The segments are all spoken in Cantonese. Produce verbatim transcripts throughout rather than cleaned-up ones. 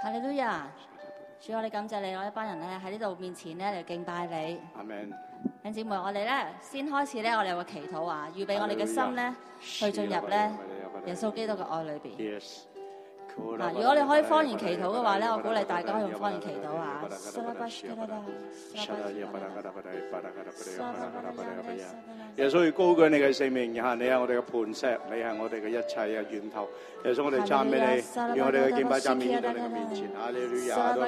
哈利路亞！主，我哋感謝你，我一班人咧喺呢度面前咧嚟敬拜你。 阿門。 弟兄姊妹，我哋咧先開始咧，我哋有個祈禱啊，預備我哋嘅心咧去進入咧耶穌基督嘅愛裏邊。嗱，如果你可以方言祈禱嘅話咧，我鼓勵大家可以用方言祈禱啊。 耶穌要高舉你嘅聖名，下你係我哋嘅磐石，你係我哋嘅一切嘅源頭。耶穌，我哋讚美你，讓我哋嘅敬拜讚美喺你嘅面前。哈利路亞，哈利路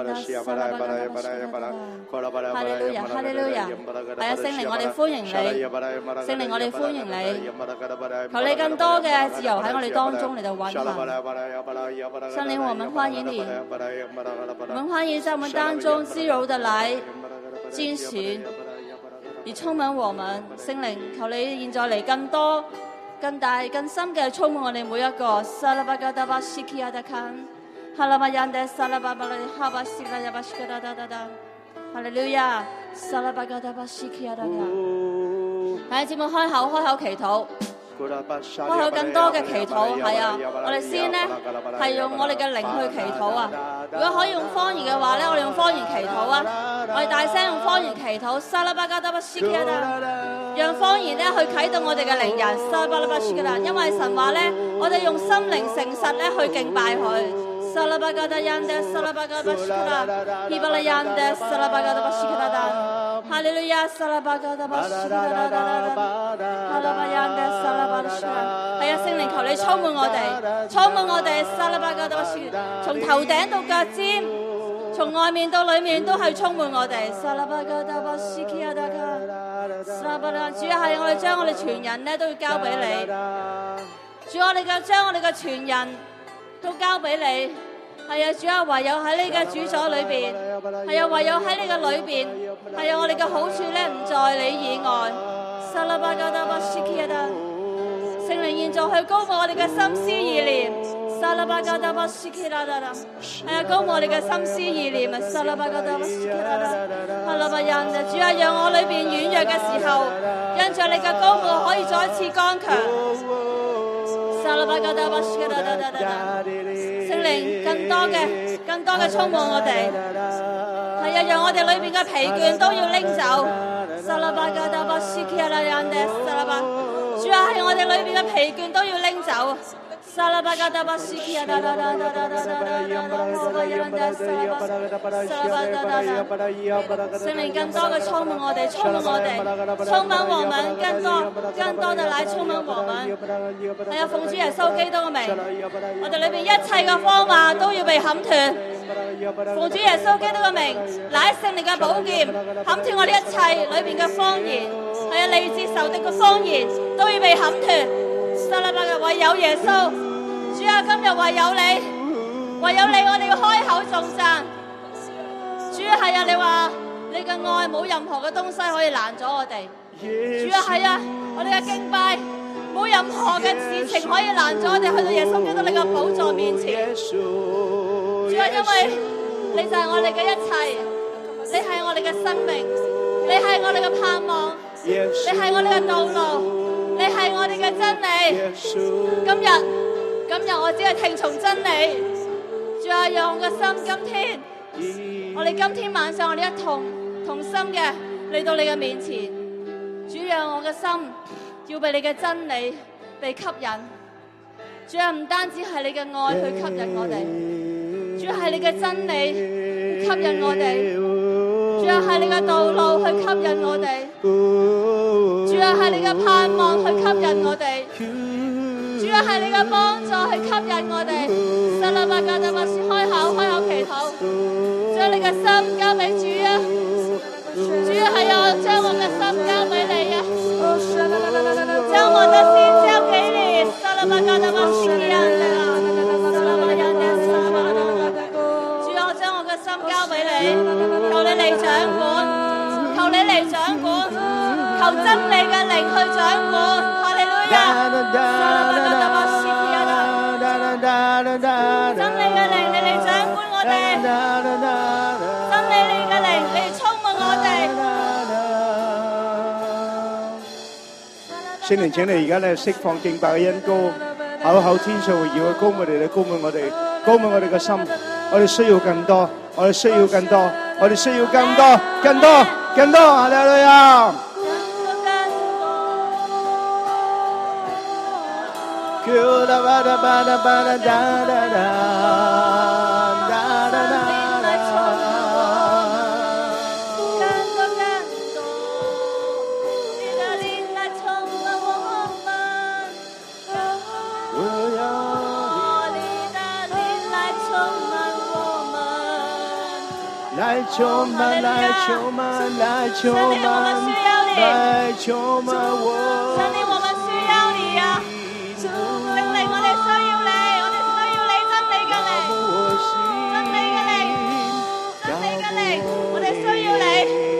亞， 哈利路亞。係啊，聖靈，我哋歡迎你，聖靈，我哋歡迎你。求你更多嘅自由喺我哋當中嚟到運行。聖靈，我們歡迎你，我們歡迎在我們當中自由的來進行。而充滿我們，聖靈，求你現在嚟更多、更大、更深嘅充滿我哋每一個。沙拉巴加達巴西基亞達坎，哈拉巴亞德沙拉巴巴拉哈巴西拉亞巴西加達達達，哈利路亞，沙拉巴加達巴西基亞達坎。喺節目開口，開口祈禱。開口更多嘅祈禱，係啊！我哋先呢係用我哋嘅靈去祈禱啊！如果可以用方言嘅話咧，我哋用方言祈禱啊！我哋大聲用方言祈禱，沙拉巴加達巴西基亞達，讓方言咧去啟動我哋嘅靈人，沙拉巴拉巴西基亞達。因為神話咧，我哋用心靈誠實咧去敬拜佢。沙拉巴加達亞德，沙拉巴加達巴西基亞達，希伯來亞德，沙拉巴加達巴西基亞達，哈利路亞，沙拉巴加達巴西基亞達，哈拉巴亞德，沙拉。係啊，聖靈，求你充滿我哋，充滿我哋，沙拉巴加達巴西，從頭頂到腳尖，從外面到裏面都係充滿我哋，沙拉巴加達巴西基亞達卡，沙巴拉，主要係我哋將我哋全人咧都要交俾你，主我哋嘅將我哋嘅全人都交俾你，係啊，主啊，唯有喺呢個主所裏邊，係啊，唯有喺呢個裏邊，係啊，我哋嘅好處咧唔在你以外，沙拉巴加達巴西基亞達。聖靈現在去高過我哋嘅心思意念，沙拉巴加達巴西基拉達達，係啊，高過我哋嘅心思意念啊，沙拉巴加達巴西基拉達，哈拉巴人啊，主啊，讓我裏邊軟弱嘅時候，因着你嘅高過可以再一次剛強，沙拉巴加達巴西基拉達達達，聖靈更多嘅、更多嘅充滿我哋，係啊，讓我哋裏邊嘅疲倦都要拎走，沙拉巴加達巴西基拉人嘅沙拉巴。主要係我哋裏邊嘅疲倦都要拎走。沙拉巴加達巴西基亞達達達達達達達，聖靈更多嘅充滿我哋，充滿我哋，充滿我們，更多更多嘅來充滿我們。係啊，奉主耶穌基督嘅名，我哋裏邊一切嘅謊話都要被砍斷。奉主耶穌基督嘅名，乃聖靈嘅寶劍，砍斷我哋一切裏邊嘅謊言，係啊，嚟自仇敵嘅謊言都要被砍斷。沙拉巴嘅唯有耶穌，主啊，今日唯有你，唯有你，我哋要開口頌讚。主啊，係啊，你話你嘅愛冇任何嘅東西可以攔咗我哋。主啊，係啊，我哋嘅敬拜冇任何嘅事情可以攔咗我哋去到耶穌基督你嘅寶座面前。主啊，因為你就係我哋嘅一切，你係我哋嘅生命，你係我哋嘅盼望，你係我哋嘅道路。你係我哋嘅真理，今日今日我只係聽從真理，主啊，讓我嘅心今天，我哋今天晚上我哋一同同心嘅嚟到你嘅面前，主讓我嘅心要被你嘅真理被吸引，主啊，唔單止係你嘅愛去吸引我哋，主啊，係你嘅真理去吸引我哋，主啊，係你嘅道路去吸引我哋。主啊，係你嘅盼望去吸引我哋，主啊，係你嘅幫助去吸引我哋。沙拉巴加達巴西，開口開口祈禱，將你嘅心交俾主啊！主啊，係啊，將我嘅心交俾你啊！將我嘅心交俾你。沙拉巴加達巴西啊！主啊，我將我嘅心交俾你，求你嚟掌管，求你嚟掌管。求真理嘅靈去掌管，哈利路亞！真理嘅靈，你嚟掌管我哋；真理嘅靈，你充滿我哋。 聖靈，請你而家咧釋放敬拜嘅恩膏，口口天上會要去膏滿我哋，膏滿我哋，膏滿我哋嘅心。我我哋需要更多，我哋需要更多，我哋需要更多，更多，更多，哈利路亞。来充满，来充满，来充满，来充满我。 神靈，我們需要你啊！聖靈，我哋需要你，我哋需要你真理嘅靈，真理嘅靈，真理嘅靈，我哋需要你。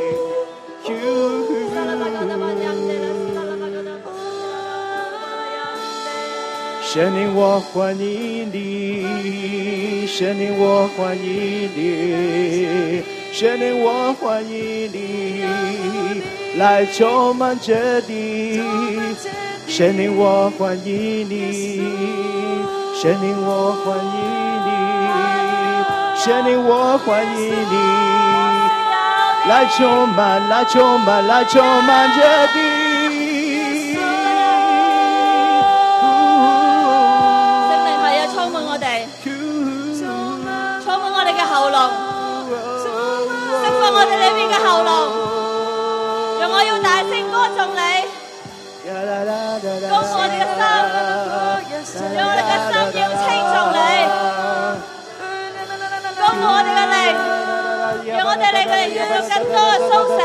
神靈，我歡迎你，神靈，我歡迎你，神靈，我歡迎你，來充滿這地。神靈，我歡迎你，神靈，我歡迎你，神靈，我歡迎你，來充滿，來充滿，來充滿這地。 喉嚨，釋放我哋裏面嘅喉嚨，讓我要大聲歌頌你，高我哋嘅心，讓我哋嘅心要稱頌你，高我哋嘅靈，讓我哋嚟嘅靈要有更多嘅甦醒，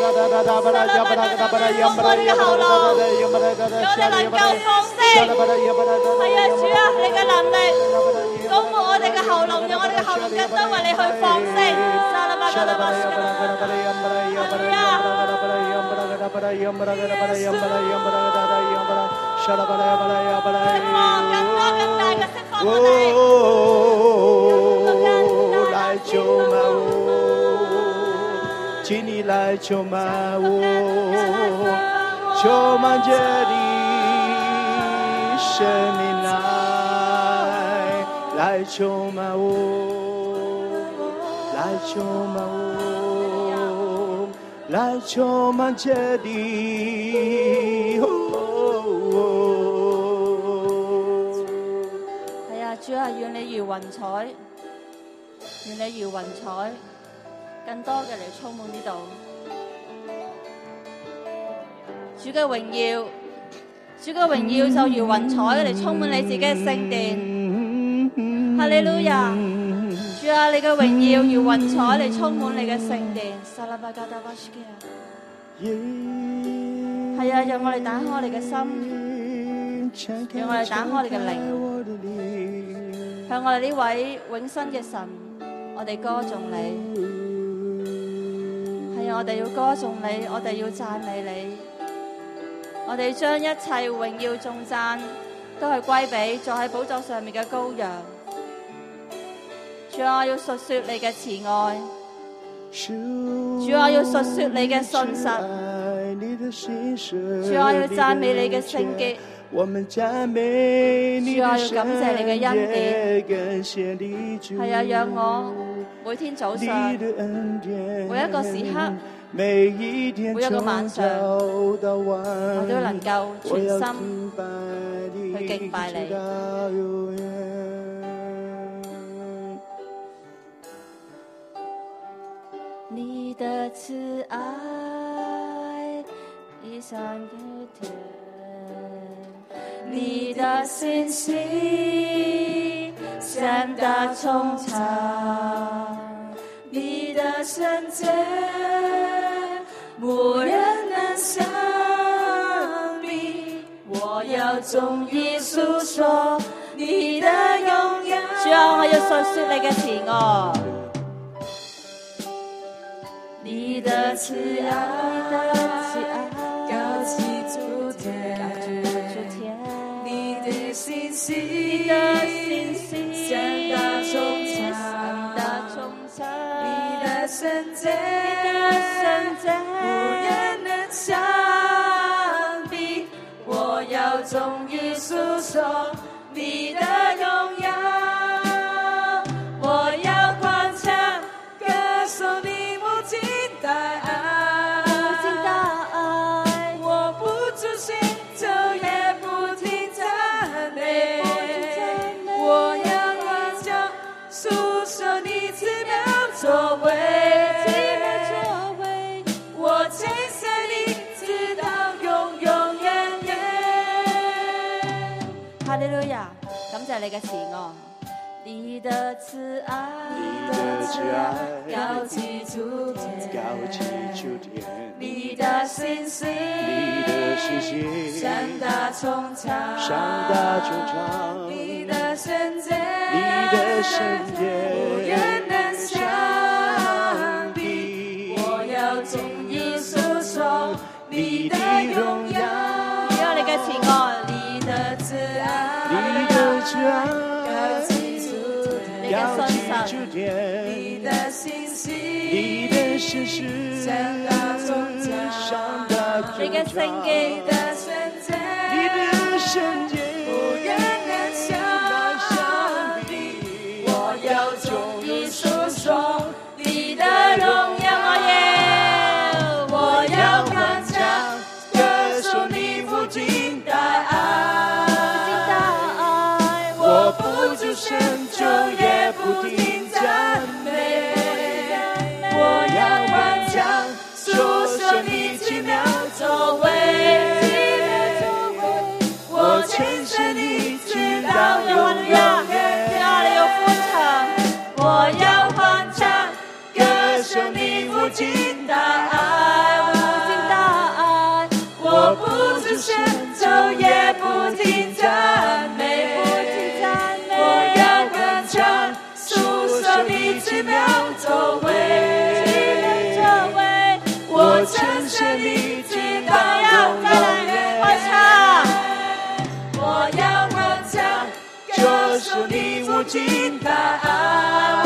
高我哋嘅喉嚨，讓我哋能夠放聲，係啊主啊，你嘅能力。高過我哋嘅喉嚨，讓我哋嘅喉嚨更多為你去放聲。沙拉巴加拉巴斯卡拉，哈利路亞。釋放更多更大嘅釋放我哋。 來充滿我，請你來充滿我，充滿這裡，生命來。來充滿我，來充滿我，來充滿這地。 係啊，主啊，願你如雲彩，願你如雲彩，更多嘅嚟充滿呢度。主嘅榮耀，主嘅榮耀就如雲彩嚟充滿你自己嘅聖殿。哈利路亞，主啊，你嘅榮耀如雲彩嚟充滿你嘅聖殿。沙拉巴加達巴斯基亞，係啊，讓我哋打開我哋嘅心，讓我哋打開我哋嘅靈，向我哋呢位永生嘅神，我哋歌頌你。係啊，我哋要歌頌你，我哋要讚美你，我哋將一切榮耀頌讚都係歸俾坐喺寶座上面嘅羔羊。主啊，要述說你嘅慈愛，主啊，要述說你嘅信實，主啊，要讚美你嘅聖潔，主啊，要感謝你嘅恩典。係啊，讓我每天早上，每一個時刻，每一個晚上，我都能夠全心去敬拜你。你的慈愛一閃如天，你的信息像大穹蒼，你的聖潔無人能相比，我要終於訴說你的榮耀。主啊，我要述說你嘅慈愛。你的慈愛，高舉諸天，你的信息，像大穹蒼，你的聖潔，無人能相比。我要終於訴說你的榮耀，我要。 诉说你奇妙作为， 奇妙作为， 我称谢你直到永永遠遠。 哈利路亞，感謝你嘅慈愛，你的慈愛， 你的慈愛高舉諸天， 高舉諸天， 你的信息， 你的信息， 上大穹蒼， 上大穹蒼， 你的聖潔， 你的聖潔， 無人能相比。我要盡意訴說你的榮耀， 主啊，你嘅慈愛， 你的慈愛， 你的慈愛， 高舉諸天， 高舉諸天， 你的信息， 你的信息， 上大穹蒼， 上大穹蒼， 你嘅聖潔， 你的聖潔， 你的聖潔， 無人能相比。我要盡意訴說你的榮耀，我要歡唱，歌頌你無盡的愛，我不住神咒，也不停讚美。我要歡唱，訴說你奇妙作為，我稱謝你直到永永遠。我要歡唱，歌頌你無盡的愛，無盡的愛，我不住神咒，也不停讚美，我要歡唱，訴說你奇妙作為，我稱謝你直到永永遠。我要歡唱，歌頌你無盡的愛，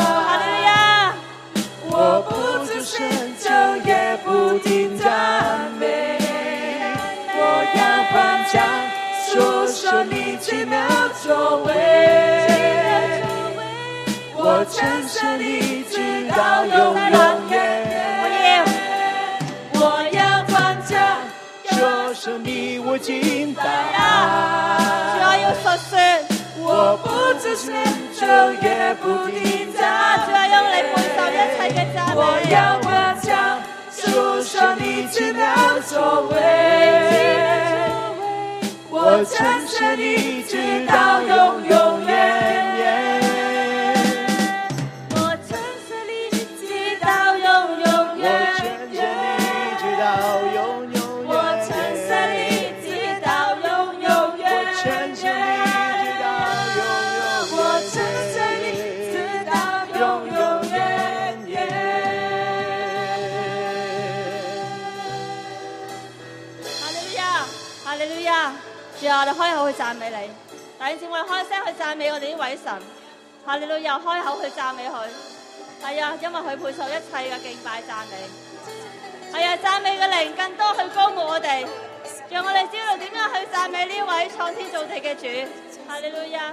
我不住神咒，也不停讚美。我要歡唱，訴說你奇妙作為，我稱謝你直到永永遠。我要歡唱， 說說你無盡的主啊， 愛， 要述說， 我不住神咒，也不停讚主啊，用你背受一切嘅讚美。 我要歡唱，訴說你奇妙作為，我稱謝你直到永永遠遠， 我稱謝你直到永永遠遠， 我稱謝你直到永永遠遠，我稱謝你直到永永遠遠。 哈利路亞，哈利路亞，主啊，我哋開口去讚美你，弟兄姊妹，我哋開聲去讚美我哋呢位神，哈利路亞，開口去讚美佢，係啊，因為佢配受一切嘅敬拜讚美，係啊，讚美嘅靈更多去高牧我哋，讓我哋知道點樣去讚美呢位創天造地嘅主，哈利路亞。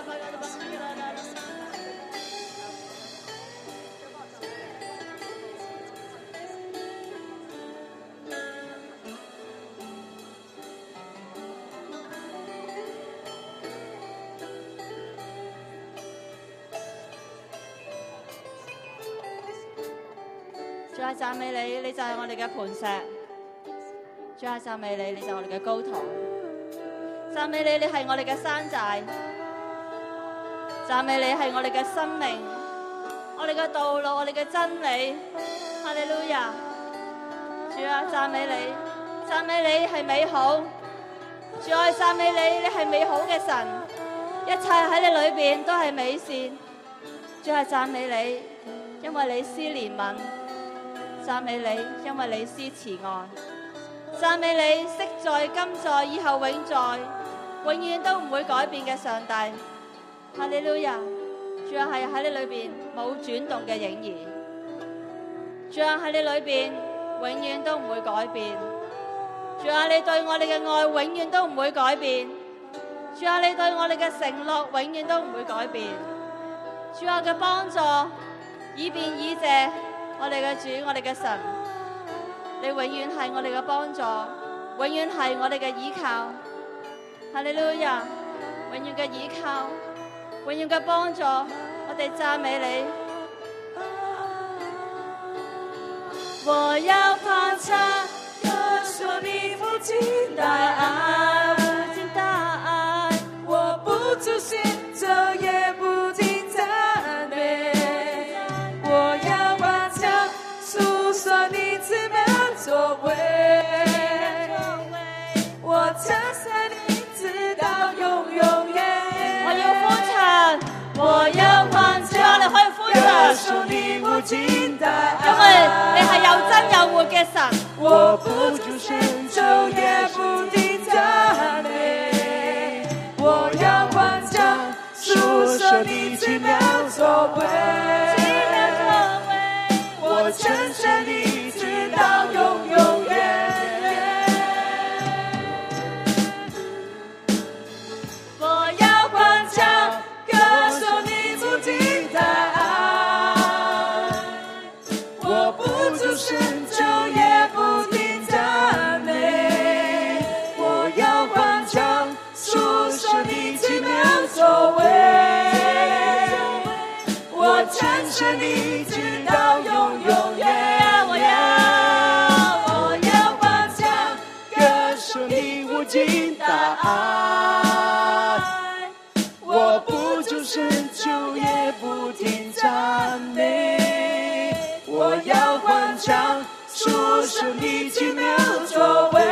主啊，讚美你，你就係我哋嘅磐石。主啊，讚美你，你就係我哋嘅高台。讚美你，你係我哋嘅山寨。讚美你係我哋嘅生命，我哋嘅道路，我哋嘅真理。哈利路亞！主啊，讚美你，讚美你係美好。主啊，讚美你，你係美好嘅神，一切喺你裏邊都係美善。主啊，讚美你，因為你施憐憫。讚美你，因為你施慈愛；讚美你，昔在、今在、以後永在，永遠都唔會改變嘅上帝。哈利路亞！主啊，係喺你裏邊冇轉動嘅影兒；主啊，喺你裏邊永遠都唔會改變；主啊，你對我哋嘅愛永遠都唔會改變；主啊，你對我哋嘅承諾永遠都唔會改變；主啊嘅幫助以便以謝。我哋嘅主，我哋嘅神，你永遠係我哋嘅幫助，永遠係我哋嘅依靠。哈利路亞！永遠嘅依靠，永遠嘅幫助，我我哋讚美你。 我要欢唱，歌说你无尽大爱， 無盡大愛， 我不住行走也不停赞美。我要欢唱，诉说你奇妙作为。我称赞你直到永永远远。 我要歡唱， 我要欢主啊， 唱， 你可以歡唱， 說你無盡大因為你愛。 係又真又活嘅神。 我不住神咒也不停讚美，我要歡唱，訴說你奇妙作為。我稱謝你直到永永遠遠。我要歡唱，歌頌你無盡大愛。我不住神咒也不停讚美，我要歡唱，訴說你奇妙作為。我稱謝你直到永永遠遠。我要歡唱，歌頌你無盡大愛。我不住神咒也不停讚美，我要歡唱，訴說你奇妙作為。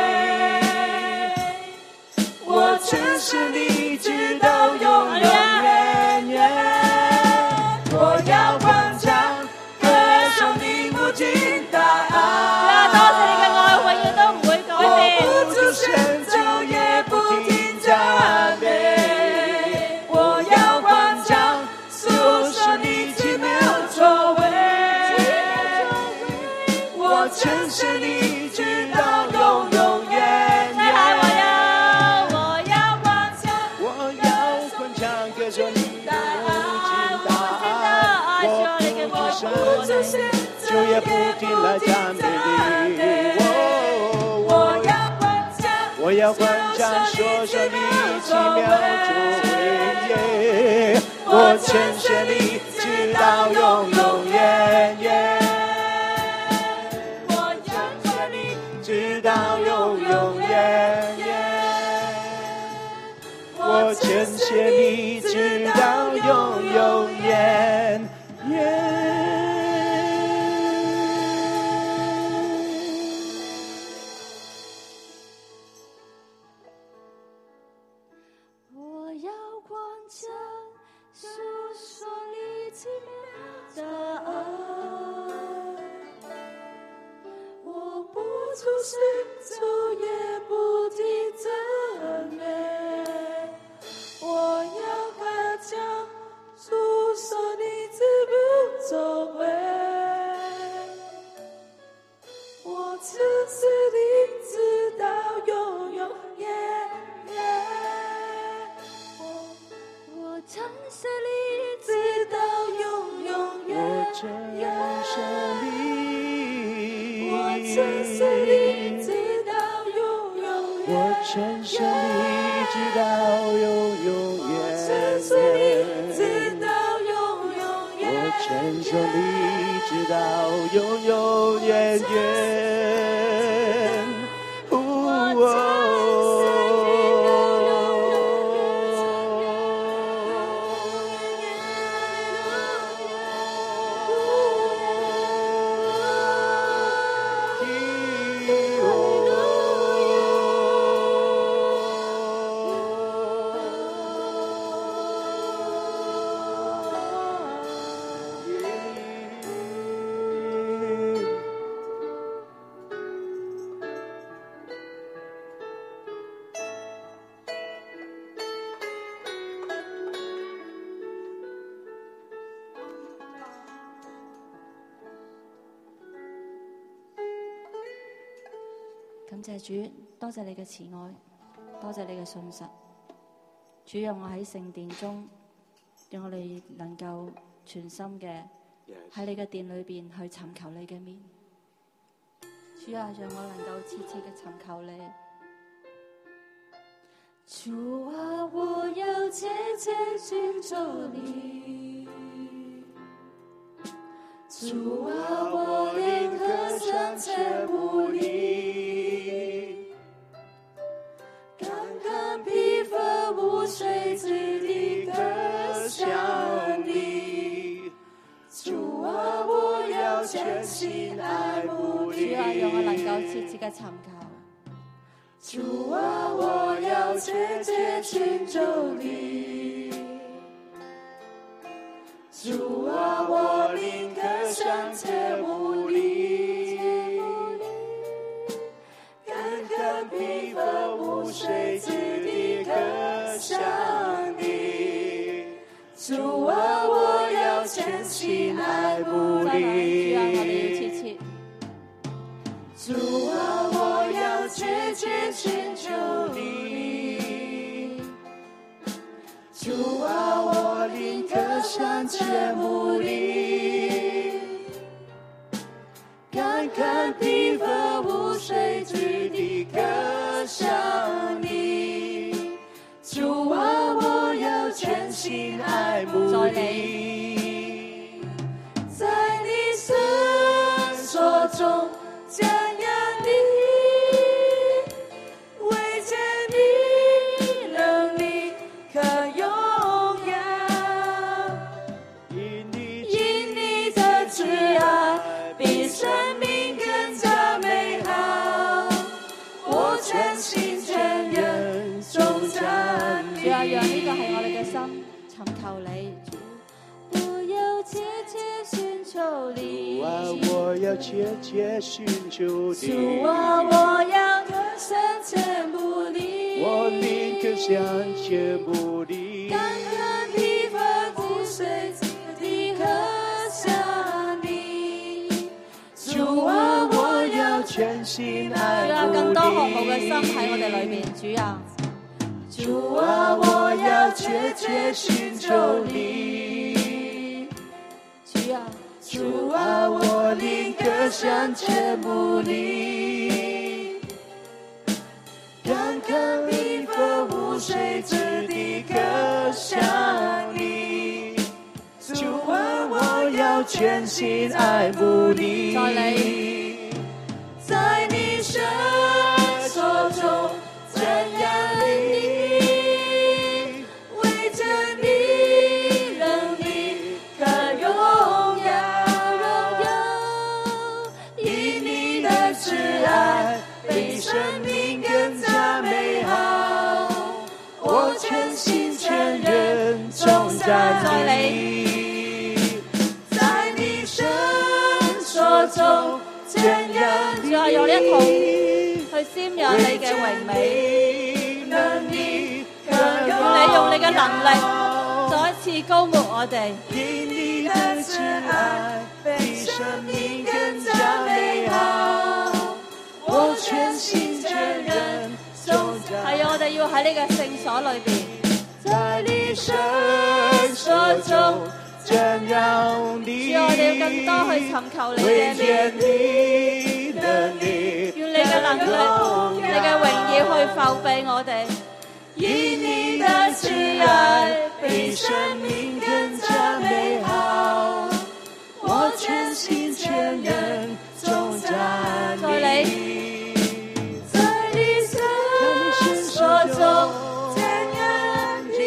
我稱謝你直到永永遠遠。我要歡唱，歌頌你無盡大愛。 多謝你嘅愛永遠都唔會改變。 我不住神咒也不停讚美，我要歡唱，訴說你奇妙作為。我稱謝你直到永永遠遠。 我要我要歡唱， 我要歡唱歌頌你無盡大愛，我不住神就也不停來讚美你。 我要歡唱， 我要歡唱，說說你奇妙作為，我稱謝你直到永永遠遠。 我稱謝你直到永永遠遠，我稱謝你直到永永遠遠。 我要歡唱，訴說你奇妙的愛。我不住行走也不停讚美，我要歡唱，訴說你奇妙作為。我稱謝你直到永永遠遠。我稱謝你直到永永遠遠。我稱謝你直到永永遠遠。 我稱謝你直到永永遠遠。我稱謝你直到永永遠遠。 感謝主，多謝你嘅慈愛，多謝你嘅信實。主，讓我喺聖殿中，讓我哋能夠全心嘅喺你嘅殿裏邊去尋求你嘅面。主啊，讓我能夠切切嘅尋求你。 主啊，我要切切尋求你。 主啊，我灵歌向切不离，刚刚疲乏无水之地歌向你。主啊，我要全心爱慕你。 主啊，讓我能夠切切嘅尋求。 主啊，我要切切尋求你。主啊，我靈歌向切不離，剛剛疲乏無水之地歌向你。主啊，我要全心愛慕你。主啊，我要切切尋求你。主啊，我靈歌向切不離，剛剛疲乏無水之地歌向你。主啊，我要全心愛慕你。在你聖所中瞻仰你，為見你能力可榮耀，因你的慈愛比生命更加美好，我全心全人頌讚你。 主啊，讓呢個係我哋嘅心尋求你。我要切切尋求你。 主啊，我要切切尋求你。 主啊，我要歌向切不離， 我靈歌向切不離， 剛剛疲乏無水之地歌向你。主啊，我要全心愛慕你。 主啊，更多渴慕嘅心喺我哋裏面。主啊， 主啊，我要切切尋求你。 主啊， 主啊，我靈歌向切不離，剛剛疲乏無水之地歌向你。主啊，我要全心愛慕你。在你聖所中瞻仰你，為見你能力可榮耀，因你的慈愛比生命更加美好，我全心全人頌讚你。在你聖所中瞻仰你， 主啊，用呢一套去瞻仰你嘅榮美， 能力可願你用你嘅能力再一次高抹我哋。 因你的慈愛比生命更加美好，我全心全人頌讚。 係啊，我哋要喺呢個聖所裏邊， 在你聖所中瞻仰你， 主啊，我哋要更多去尋求你嘅面， 你的力， 願你嘅能力、你嘅榮耀去覆庇我哋。 因你的慈愛比生命更加美好，我全心全人頌讚你。在你聖所中瞻仰你，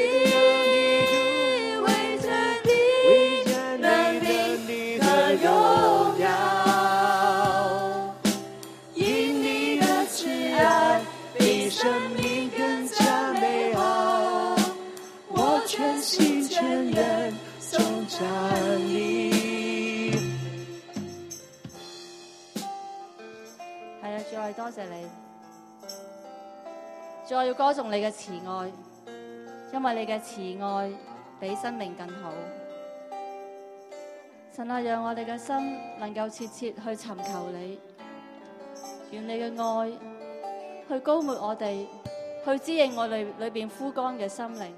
為見你能力可榮耀，因你的慈愛比生命更加美好，我全心全人頌讚你。 係啊，主啊，多謝你，主啊，要歌頌你嘅慈愛，因為你嘅慈愛比生命更好。神啊，讓我哋嘅心能夠切切去尋求你，願你嘅愛去膏抹我哋，去滋潤我哋裏邊枯乾嘅心靈。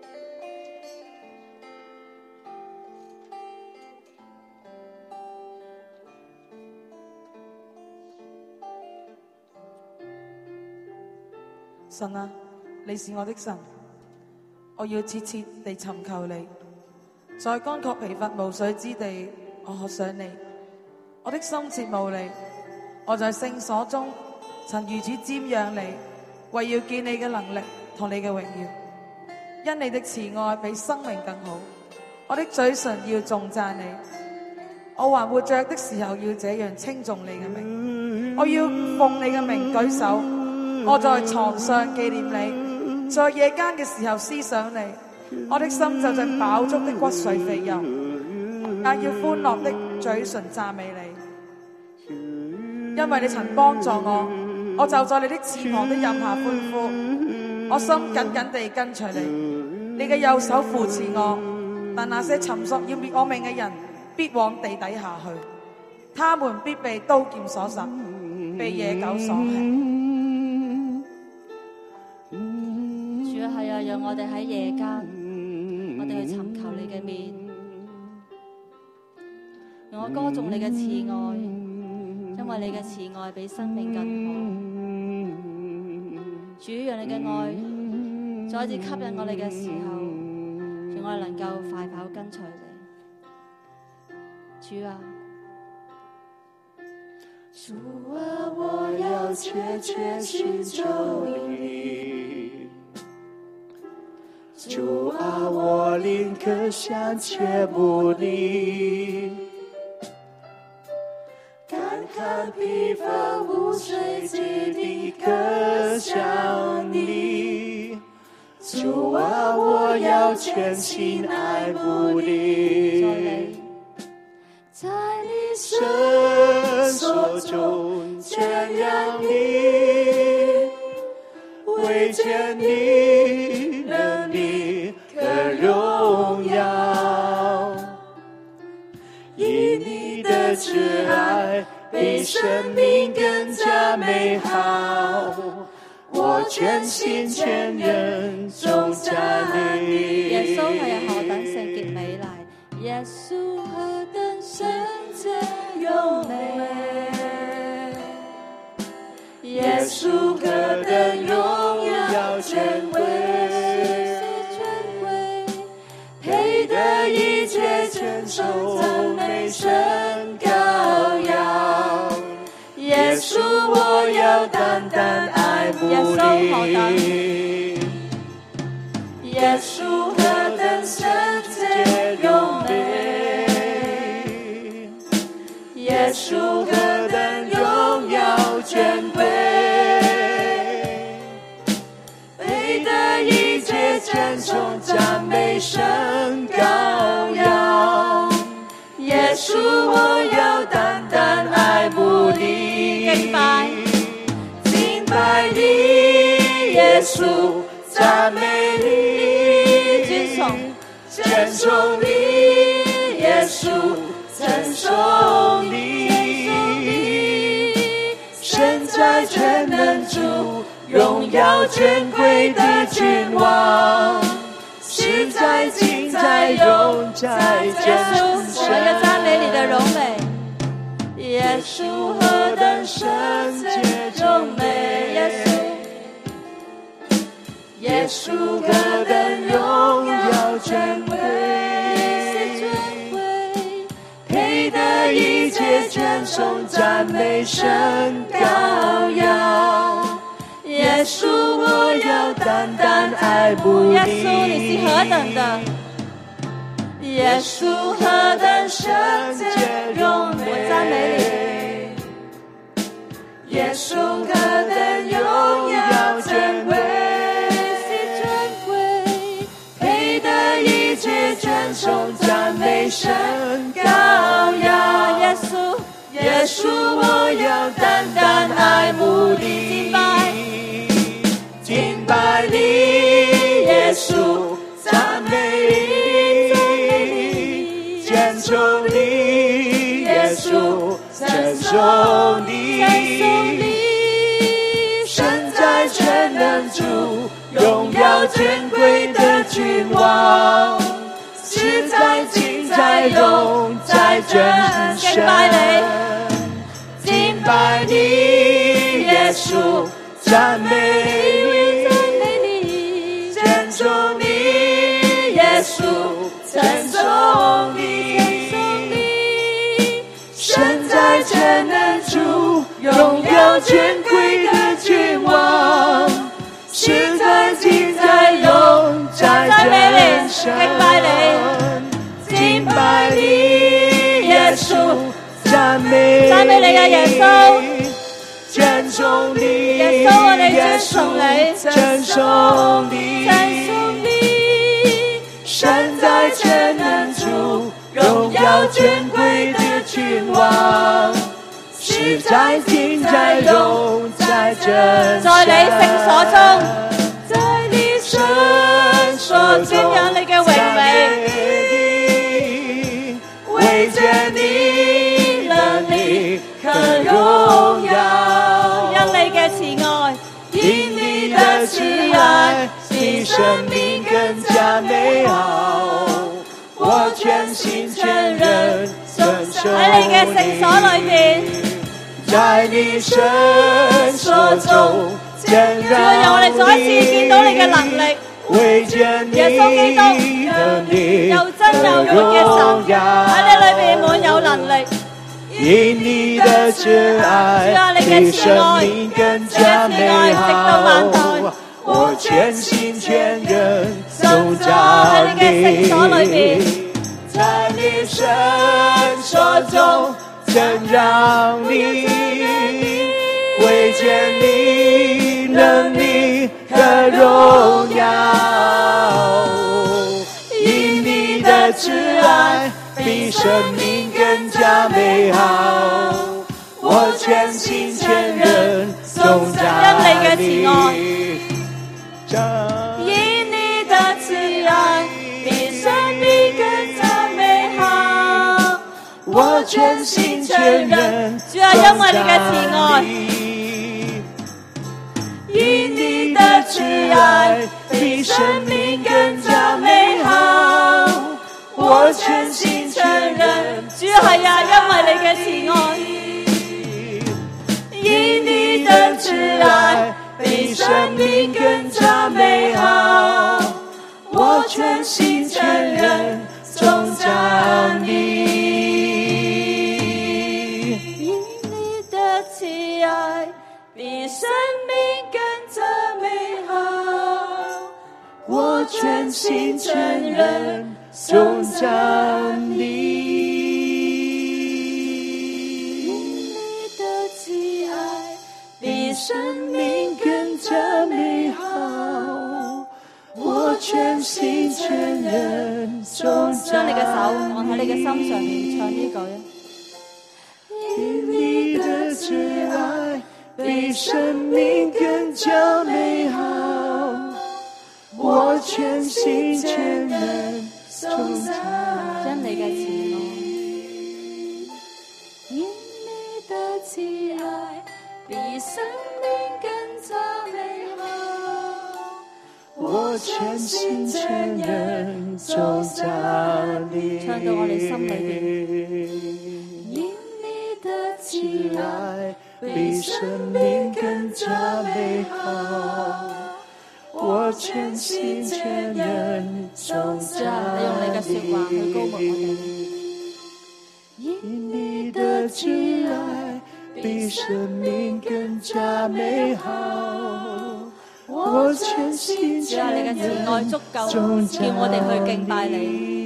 神啊，你是我的神，我要切切地尋求你，在乾涸疲乏無水之地， 我渴想你，我的心切慕你。我在聖所中曾如此瞻仰你，為要見你嘅能力同你嘅榮耀。因你的慈愛比生命更好，我的嘴唇要頌讚你。我還活着的時候要這樣稱頌你嘅名。我要奉你嘅名舉手，我在床上紀念你，在夜間嘅時候思想你。我的心就像飽足的骨髓肥油，也要歡樂的嘴唇讚美你。因為你曾幫助我，我就在你的翅膀的蔭下歡呼。我心緊緊地跟隨你，你嘅右手扶持我。但那些尋索要滅我命嘅人，必往地底下去，他們必被刀劍所殺，被野狗所吃。 主啊，係啊，讓我哋喺夜間，我哋去尋求你嘅面，讓我歌頌你嘅慈愛，因為你嘅慈愛比生命更好。主，讓你嘅愛再次吸引我哋嘅時候，讓我哋能夠快跑跟隨你。主啊， 主啊，我要切切尋求你。 主啊，我寧可想切慕你。 看看疲乏無水之地，可想你。主啊，我要全心愛慕你。在你聖所中瞻仰你，為見你能力和榮耀，以你的慈愛比生命更加美好，我全心全人頌讚你。 耶穌係何等聖潔美麗，耶穌何等聖潔優美， 耶穌何等榮耀尊貴，配得一切稱頌讚美神羔羊。耶穌我要單單愛慕你，耶穌何等聖潔優美，耶穌何等榮耀尊貴，配得一切稱頌讚美神羔羊。耶穌我要單單愛慕你， 敬拜敬拜你，耶穌讚美你， 尊崇尊崇你，耶穌尊崇你。神在全能主，榮耀尊貴的君王，實在精在榮在真神。 我要讚美你的榮美。 耶穌何等聖潔榮美，耶穌何等榮耀尊貴，配得一切稱頌讚美神羔羊。耶穌我要單單愛慕你， 耶穌你是何等的， 耶穌何等聖潔榮美， 我讚美你，耶穌何等榮耀尊貴，配得一切稱頌讚美神羔羊。 耶穌， 耶穌我要單單愛慕你，敬拜你，耶穌讚美你，尊崇你，耶穌尊崇你。神在全能主，榮耀尊貴的君王，實在精在榮在真神。 敬拜你， 敬拜你，耶穌讚美你，尊崇你，耶穌尊崇你。 要尊贵的君王，实在尽在永在真神，敬拜你耶稣，赞美讚美你啊耶穌， 尊重你耶穌我哋尊崇你， 尊崇你， 讚頌你， 神在全能主，榮耀尊貴的君王，實在盡在榮在真在你聖所中， 在你聖所中瞻仰你嘅榮美， 為見你能力和榮耀， 因你嘅慈愛， 因你的慈愛比生命更加美好，我全心全人遵守喺你嘅聖所裏面， 在你聖所中真主啊，讓我哋再一次見到你嘅能力， 為見耶穌基督能力又真又活嘅神，喺你裏面滿有能力。 因你的慈愛比生命更加美好，我全心全人走在你，在你聖所中真讓你為見你能力和榮耀，因你的慈愛比生命更加美好，我全心全人頌讚你， 因你的慈愛比生命更加美好， 我全心全人主啊，因為你嘅慈愛， 因你的慈愛比生命更加美好，我全心全人， 主係啊，因為你嘅慈愛， 因你的慈愛比生命更加美好，我全心全人頌讚你， 因你的慈愛比生命更加美好， 我全心全人頌讚你， 因你的慈愛比生命更加美好，我全心全人頌讚。 將你嘅手按喺你嘅心上面唱呢句啊！ 因你的慈愛比生命更加美好，我全心全人頌讚。 將你嘅慈愛，因你的慈愛比生命更加美好， 我全心全人頌讚你。 唱到我哋心裏邊，因你的慈愛比生命更加美好，我全心全人頌讚你用你嘅說話去高牧我哋。 因你的慈愛比生命更加美好，我全心主啊，你嘅全人慈愛足夠，叫我哋去敬拜你。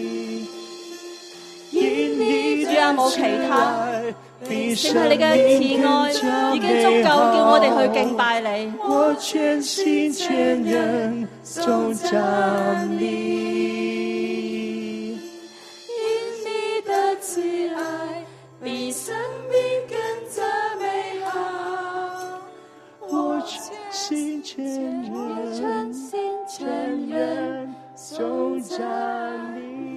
主啊，冇其他，淨係你嘅慈愛已經足夠，叫我哋去敬拜你。 我全心全人頌讚你， 因你的慈愛比生命更加美好， 我全心全人全心全人頌讚你。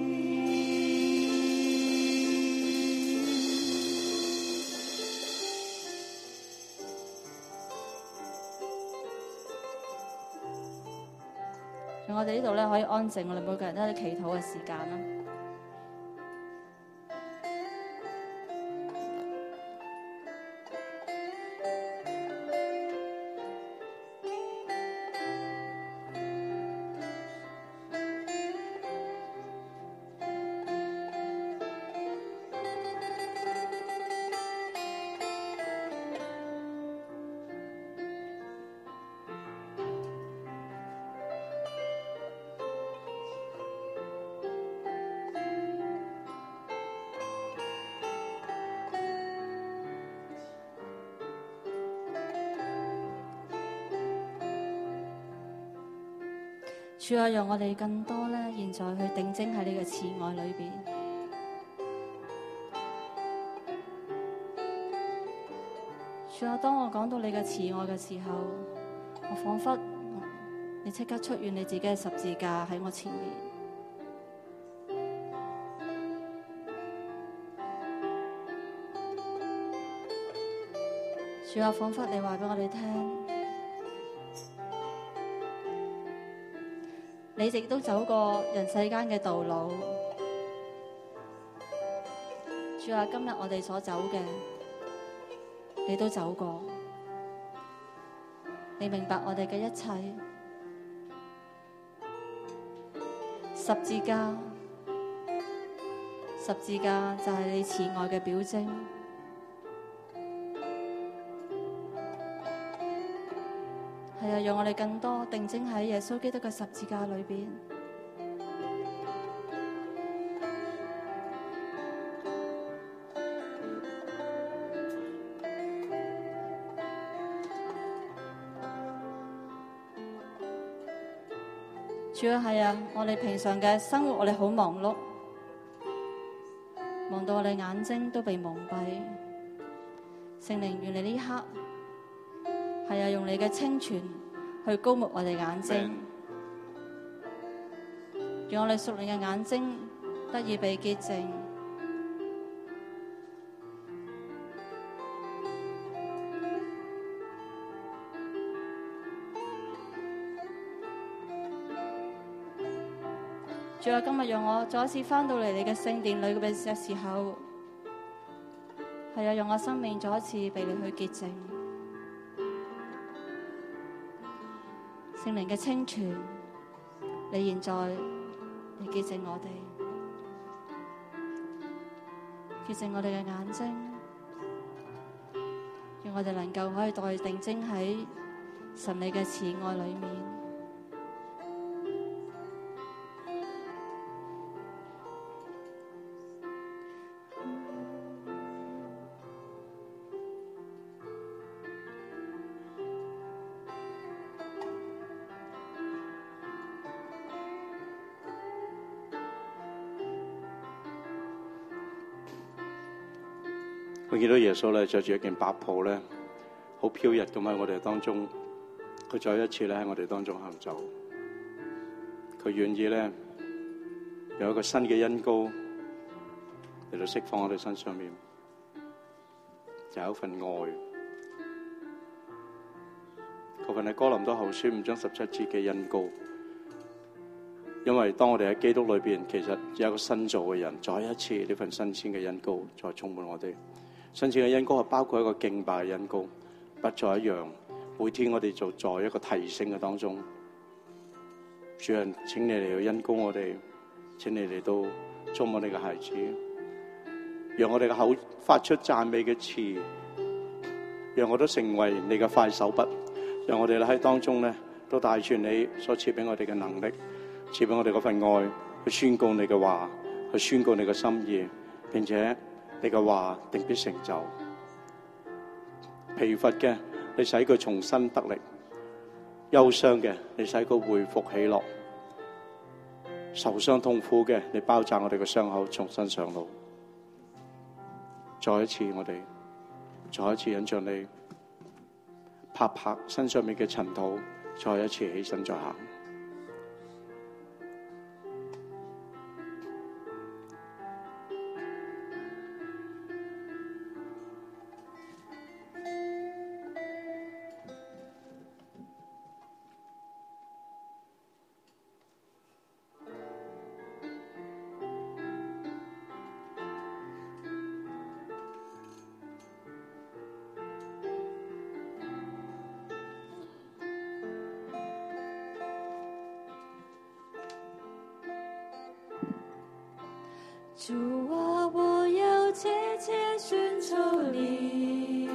我哋呢度咧可以安靜，我哋每個人都喺祈禱嘅時間啦。 主啊，讓我哋更多咧，現在去定睛喺你嘅慈愛裏邊。主啊，當我講到你嘅慈愛嘅時候，我彷彿你即刻出現你自己嘅十字架喺我前面。主啊，彷彿你話俾我哋聽，你亦都走過人世間嘅道路。主啊，今日我哋所走嘅，你都走過。你明白我哋嘅一切。十字架，十字架就係你慈愛嘅表徵。係啊，讓我哋更多定睛喺耶穌基督嘅十字架裏邊。主要係啊，我哋平常嘅生活，我哋好忙碌，忙到我哋眼睛都被蒙蔽。聖靈，願你呢刻係啊，用你嘅清泉去膏抹我哋眼睛，讓我哋屬靈嘅眼睛得以被潔淨。主啊，今日讓我再一次返到嚟你嘅聖殿裏嘅時候，係啊，讓我生命再一次被你去潔淨。聖靈嘅清泉，你現在嚟潔淨我哋，潔淨我哋嘅眼睛，讓我哋能夠可以再定睛喺神你嘅慈愛裏面。 我見到耶穌咧着住一件白袍咧，好飄逸咁喺我哋當中，佢再一次咧喺我哋當中行走。佢願意咧有一個新嘅恩膏嚟到釋放我哋身上面，就有一份愛。嗰份係哥林多後書五章十七節嘅恩膏。因為當我哋喺基督裏邊，其實有一個新造嘅人，再一次呢份新鮮嘅恩膏再充滿我哋。新鮮嘅恩膏係包括一個敬拜嘅恩膏，不再一樣。每天我哋就在一個提升嘅當中。主人，請你嚟到恩膏我哋，請你嚟到觸摸你嘅孩子，讓我哋嘅口發出讚美嘅詞，讓我都成為你嘅快手筆，讓我哋喺當中咧都帶住你所賜俾我哋嘅能力，賜俾我哋嗰份愛，去宣告你嘅話，去宣告你嘅心意，並且你嘅話定必成就。疲乏嘅，你使佢重新得力；憂傷嘅，你使佢恢復喜樂；受傷痛苦嘅，你包紮我哋嘅傷口，重新上路。再一次，我哋再一次引着你拍拍身上面嘅塵土，再一次起身再行。 主啊，我要切切寻求你。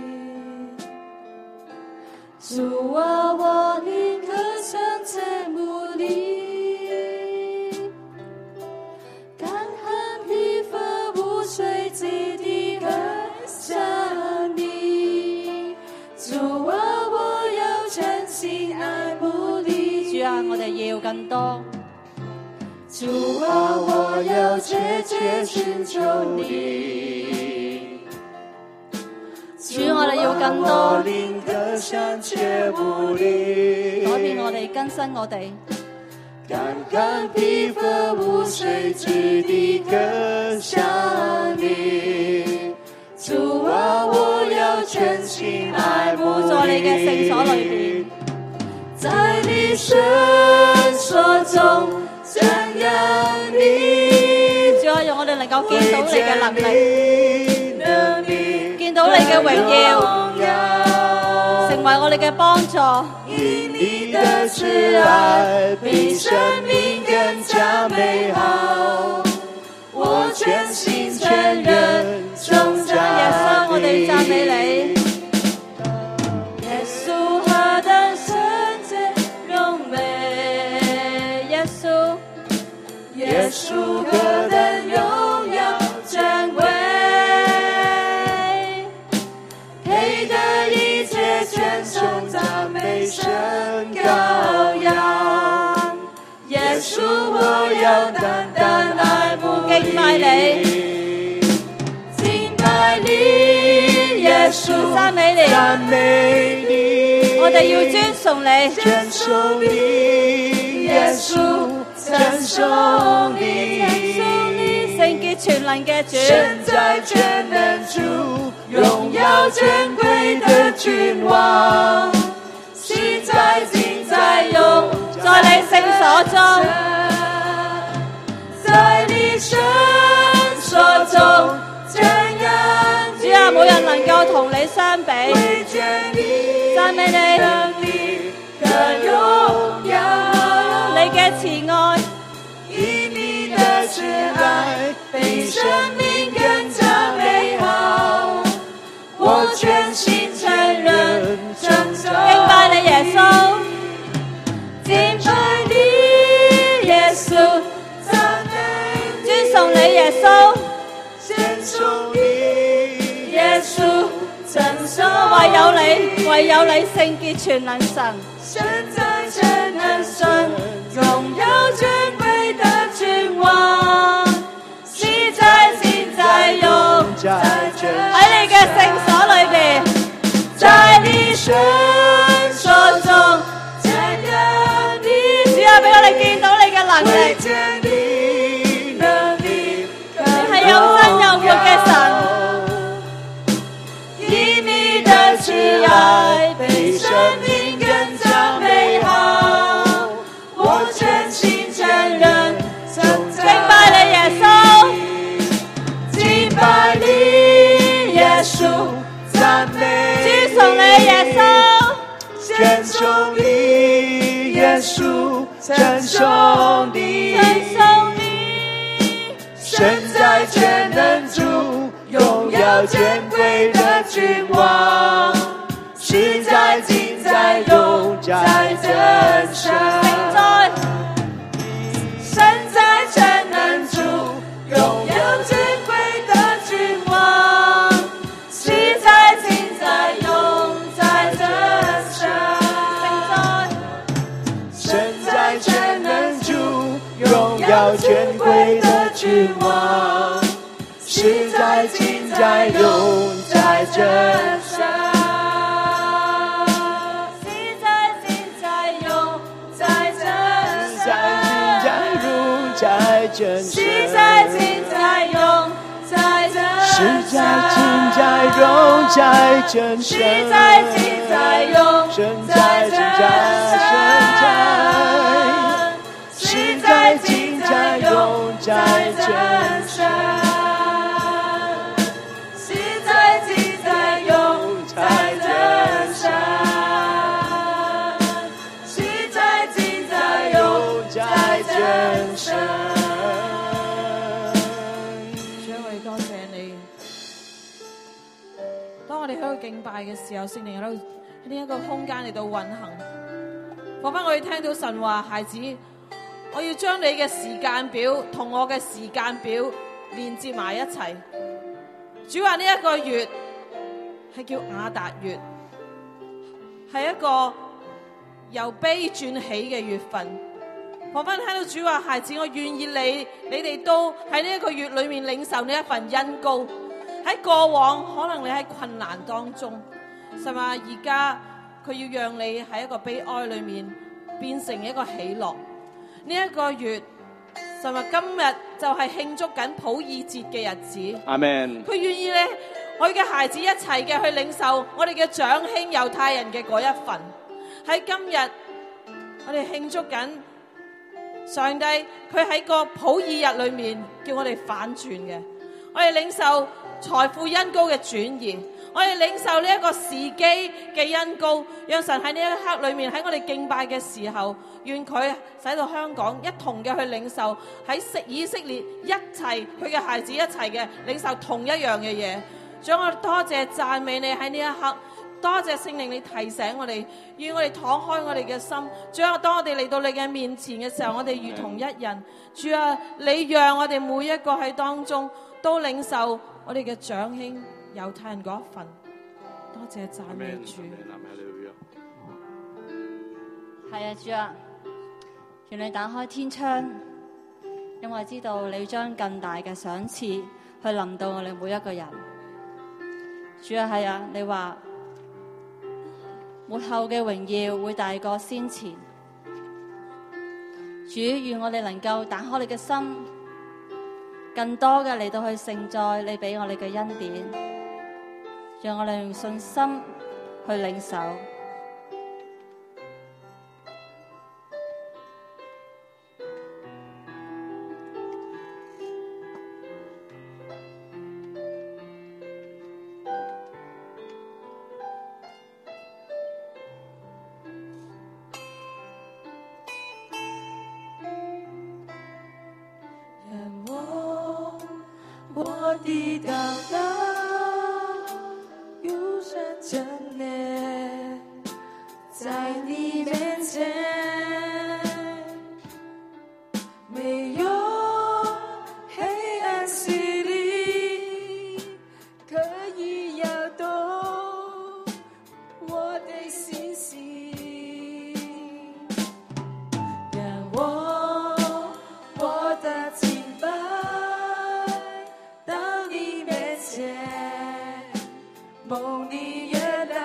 主啊，我宁可像在墓里，干旱疲乏无水之地更想你。主啊，我要全心爱慕你。 主啊，我哋要更更多。 主啊，我要切切尋求你。 主，我哋要更多改變我哋，更新我哋。 剛剛疲乏無水之地更想你。主啊，我要全心愛慕在你嘅聖所裏邊， 在你聖所中瞻仰你。 主啊，讓我哋能夠見到你嘅能力，見到你嘅榮耀，成為我哋嘅幫助。 以你的慈愛比生命更加美好，我全心全人頌讚耶穌，我哋讚美你。 耶穌何等聖潔榮美， 耶穌， 耶穌何等榮耀珍貴，配得一切全頌讚美神羔羊。耶穌，我要單單愛慕敬拜你， 敬拜你，耶穌， 讚美你， 讚美你， 我哋要尊崇你， 尊崇你，耶穌，尊崇你， 聖潔全能嘅主， 神在全能主，榮耀尊貴的君王，昔在今在永， 在你聖所中， 在你聖所中瞻仰你。 主啊，冇人能夠同你相比， 為見你讚美你， 能力和榮耀， 你嘅慈愛， 以你的慈愛比生命更加美好，我全心全人頌讚敬拜你耶穌， 敬拜你耶穌，讚美尊崇你耶穌， 尊崇你耶穌，稱頌唯有你，唯有你聖潔全能神， 神在全能神，榮耀尊貴的君王，昔在今在永，在這喺你嘅聖所裏邊， 在你聖所中瞻仰你。 主啊，俾我哋見到你嘅能力， 為見你能力你係又真又活嘅神， 以你的慈愛比生命更加美好，我全心全人頌讚敬拜你耶穌， 敬拜你耶穌，讚美尊崇你耶穌， 尊崇你耶穌，尊崇你， 尊崇你， 神在全能主，榮耀尊貴的君王，昔在今在永，在真神。 在神在全能主，榮耀尊貴的君王，昔在今在永，在真神。 神在全能主，榮耀尊貴的君王，昔在今在永，在真神。 昔在今在永，在真神。 在真神， 昔在今在永，在真神。 昔在今在永，在真神。 昔在今在永， 神在今在神在，昔在今在永，在真神。 昔在今在永，在真神。昔在今在永，在真神。 主，我哋多謝你。當我哋喺度敬拜嘅時候，聖靈喺度喺呢一個空間嚟到運行。彷彿我哋聽到神話，孩子，我要將你嘅時間表同我嘅時間表連接埋一齊。主話呢一個月係叫亞達月，係一個由悲轉喜嘅月份。 彷彿聽到主話：孩子，我願意你，你哋都喺呢一個月裏面領受呢一份恩膏。喺過往可能你喺困難當中，神話而家佢要讓你喺一個悲哀裏面變成一個喜樂。呢一個月，神話今日就係慶祝緊普爾節嘅日子。 阿們。佢願意咧，我嘅孩子一齊嘅去領受我哋嘅長兄猶太人嘅嗰一份。喺今日，我哋慶祝緊上帝佢喺個普爾日裏面叫我哋反轉嘅。我哋領受財富恩膏嘅轉移，我哋領受呢一個時機嘅恩膏，讓神喺呢一刻裏面喺我哋敬拜嘅時候，願佢使到香港一同嘅去領受，喺以色列一齊佢嘅孩子一齊嘅領受同一樣嘅嘢。主，我多謝讚美你喺呢一刻，多謝聖靈你提醒我哋，願我哋敞開我哋嘅心。主啊，當我哋嚟到你嘅面前嘅時候，我哋如同一人。主啊，你讓我哋每一個喺當中都領受我哋嘅長兄猶太人嗰一份。多謝讚美主。 係啊，主啊，願你打開天窗，因為知道你將更大嘅賞賜去臨到我哋每一個人。主啊，係啊，你話末後嘅榮耀會大過先前。主，願我哋能夠打開你嘅心，更多嘅嚟到去承載你俾我哋嘅恩典，讓我哋用信心去領受。 我的祷告有神真烈，在你面前沒有黑暗勢力可以搖動我的信心，讓我我的敬拜蒙你悅納，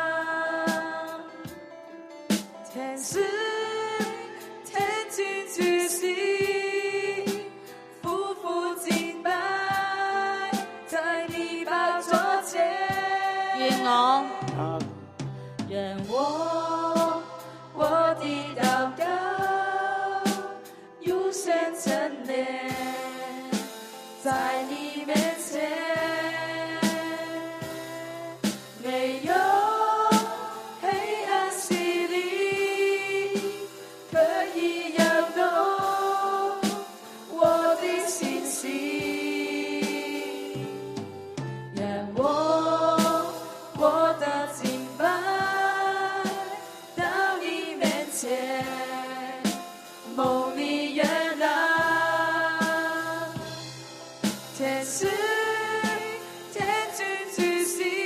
天使天君舉行，夫婦敬拜在你寶座前。 願我， 願我我的禱告有神真烈，在你面前。沒有黑暗勢力可以搖動我的信心，讓我我的敬拜到你面前，蒙你悅納，天使天君舉行。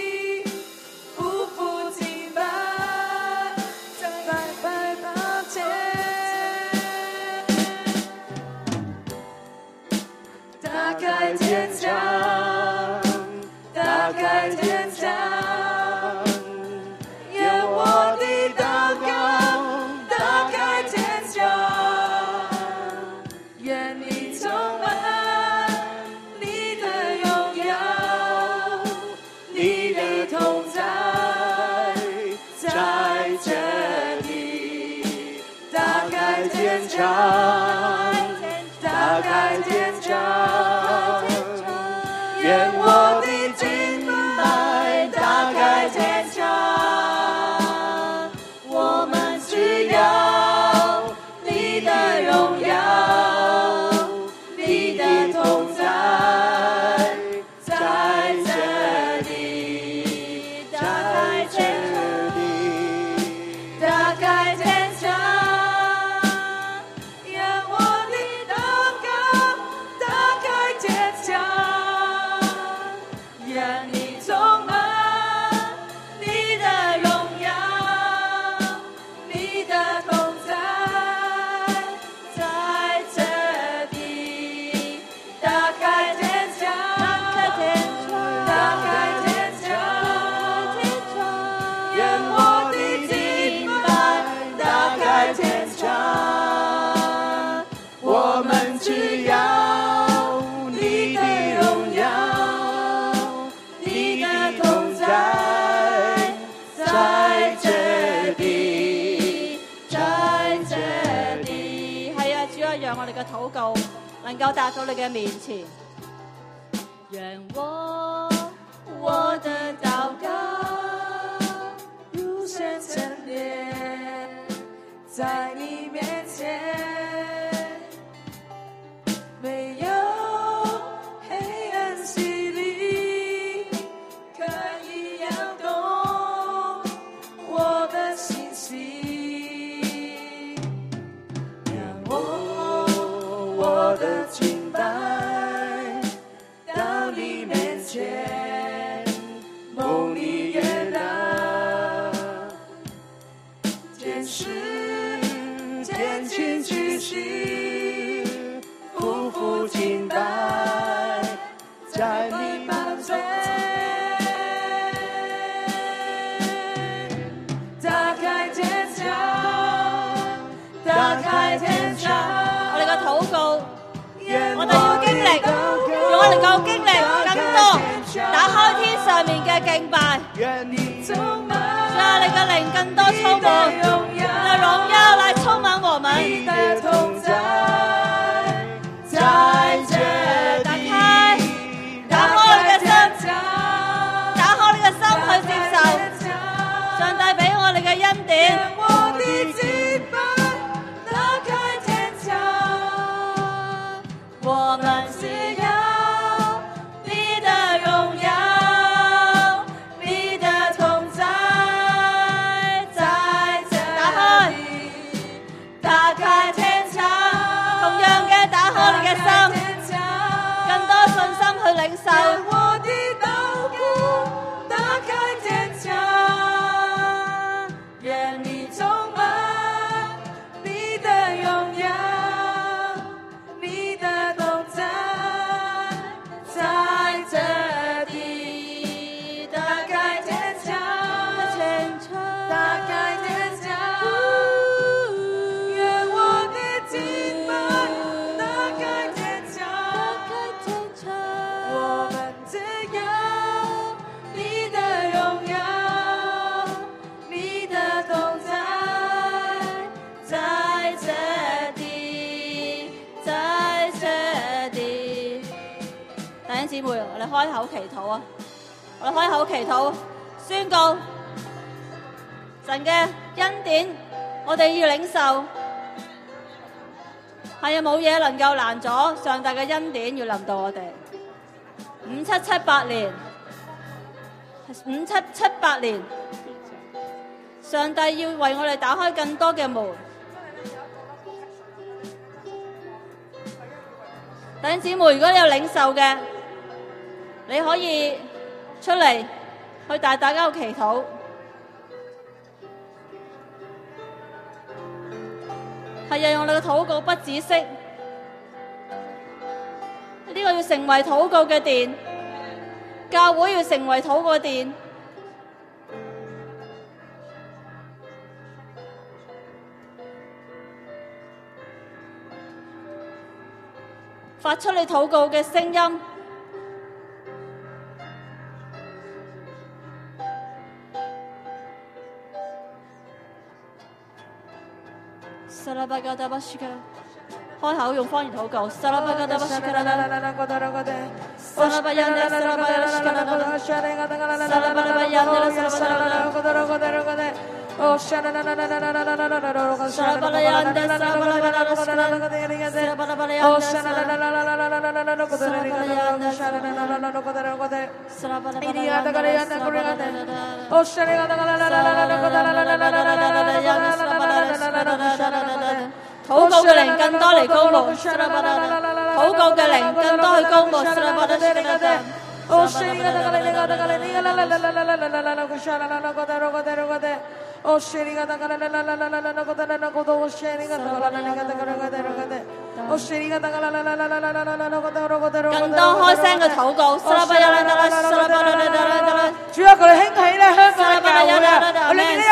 打開天窗，打開天窗，願我的禱告打開天窗，願你充滿你的榮耀，你的同在在這裡。打開天窗，打開天窗，願我的敬拜打開天窗，我們需要你的榮耀，你的同在在這裡。打開天窗，打開天窗，願我的禱告打開天窗，願你充滿你的榮耀，你的同在能夠達到你嘅面前。讓我我的禱告如雪沉澱在你面前，沒有黑暗勢力可以搖動我的心性，讓我我的敬拜到你面前，蒙你悅納，天使天親舉行，匍匐敬拜在你寶座，打開天窗，打開天窗， 我哋嘅禱告，我哋要經歷，讓我哋能夠經歷更多打開天上面嘅敬拜，讓你嘅靈更多充滿，你的榮耀來充滿我們。打開，打開你嘅心，打開你嘅心去接受上帝俾我哋嘅恩典。我們是要你的榮耀，你的同在在這裡。打開，打開天窗，同樣嘅打開你嘅心，更多信心去領受。 我的禱告，打開天窗，願你充滿你的榮耀。 姊妹，我哋開口祈禱啊！我哋開口祈禱，宣告神嘅恩典，我哋要領受。係啊，冇嘢能夠攔阻上帝嘅恩典，要臨到我哋。五七七八年，五七七八年，上帝要為我哋打開更多嘅門。弟兄姊妹，如果你有領受嘅，你可以出嚟去帶大家去祈禱。係啊，用我哋嘅禱告不止息，呢個要成為禱告嘅殿，教會要成為禱告嘅殿。發出你禱告嘅聲音。開口用方言禱告。禱告嘅靈更多嚟高牧，禱告嘅靈更多去高牧。更多開聲嘅禱告。主啊，佢哋興起咧，香港嘅教會咧，我哋見到有更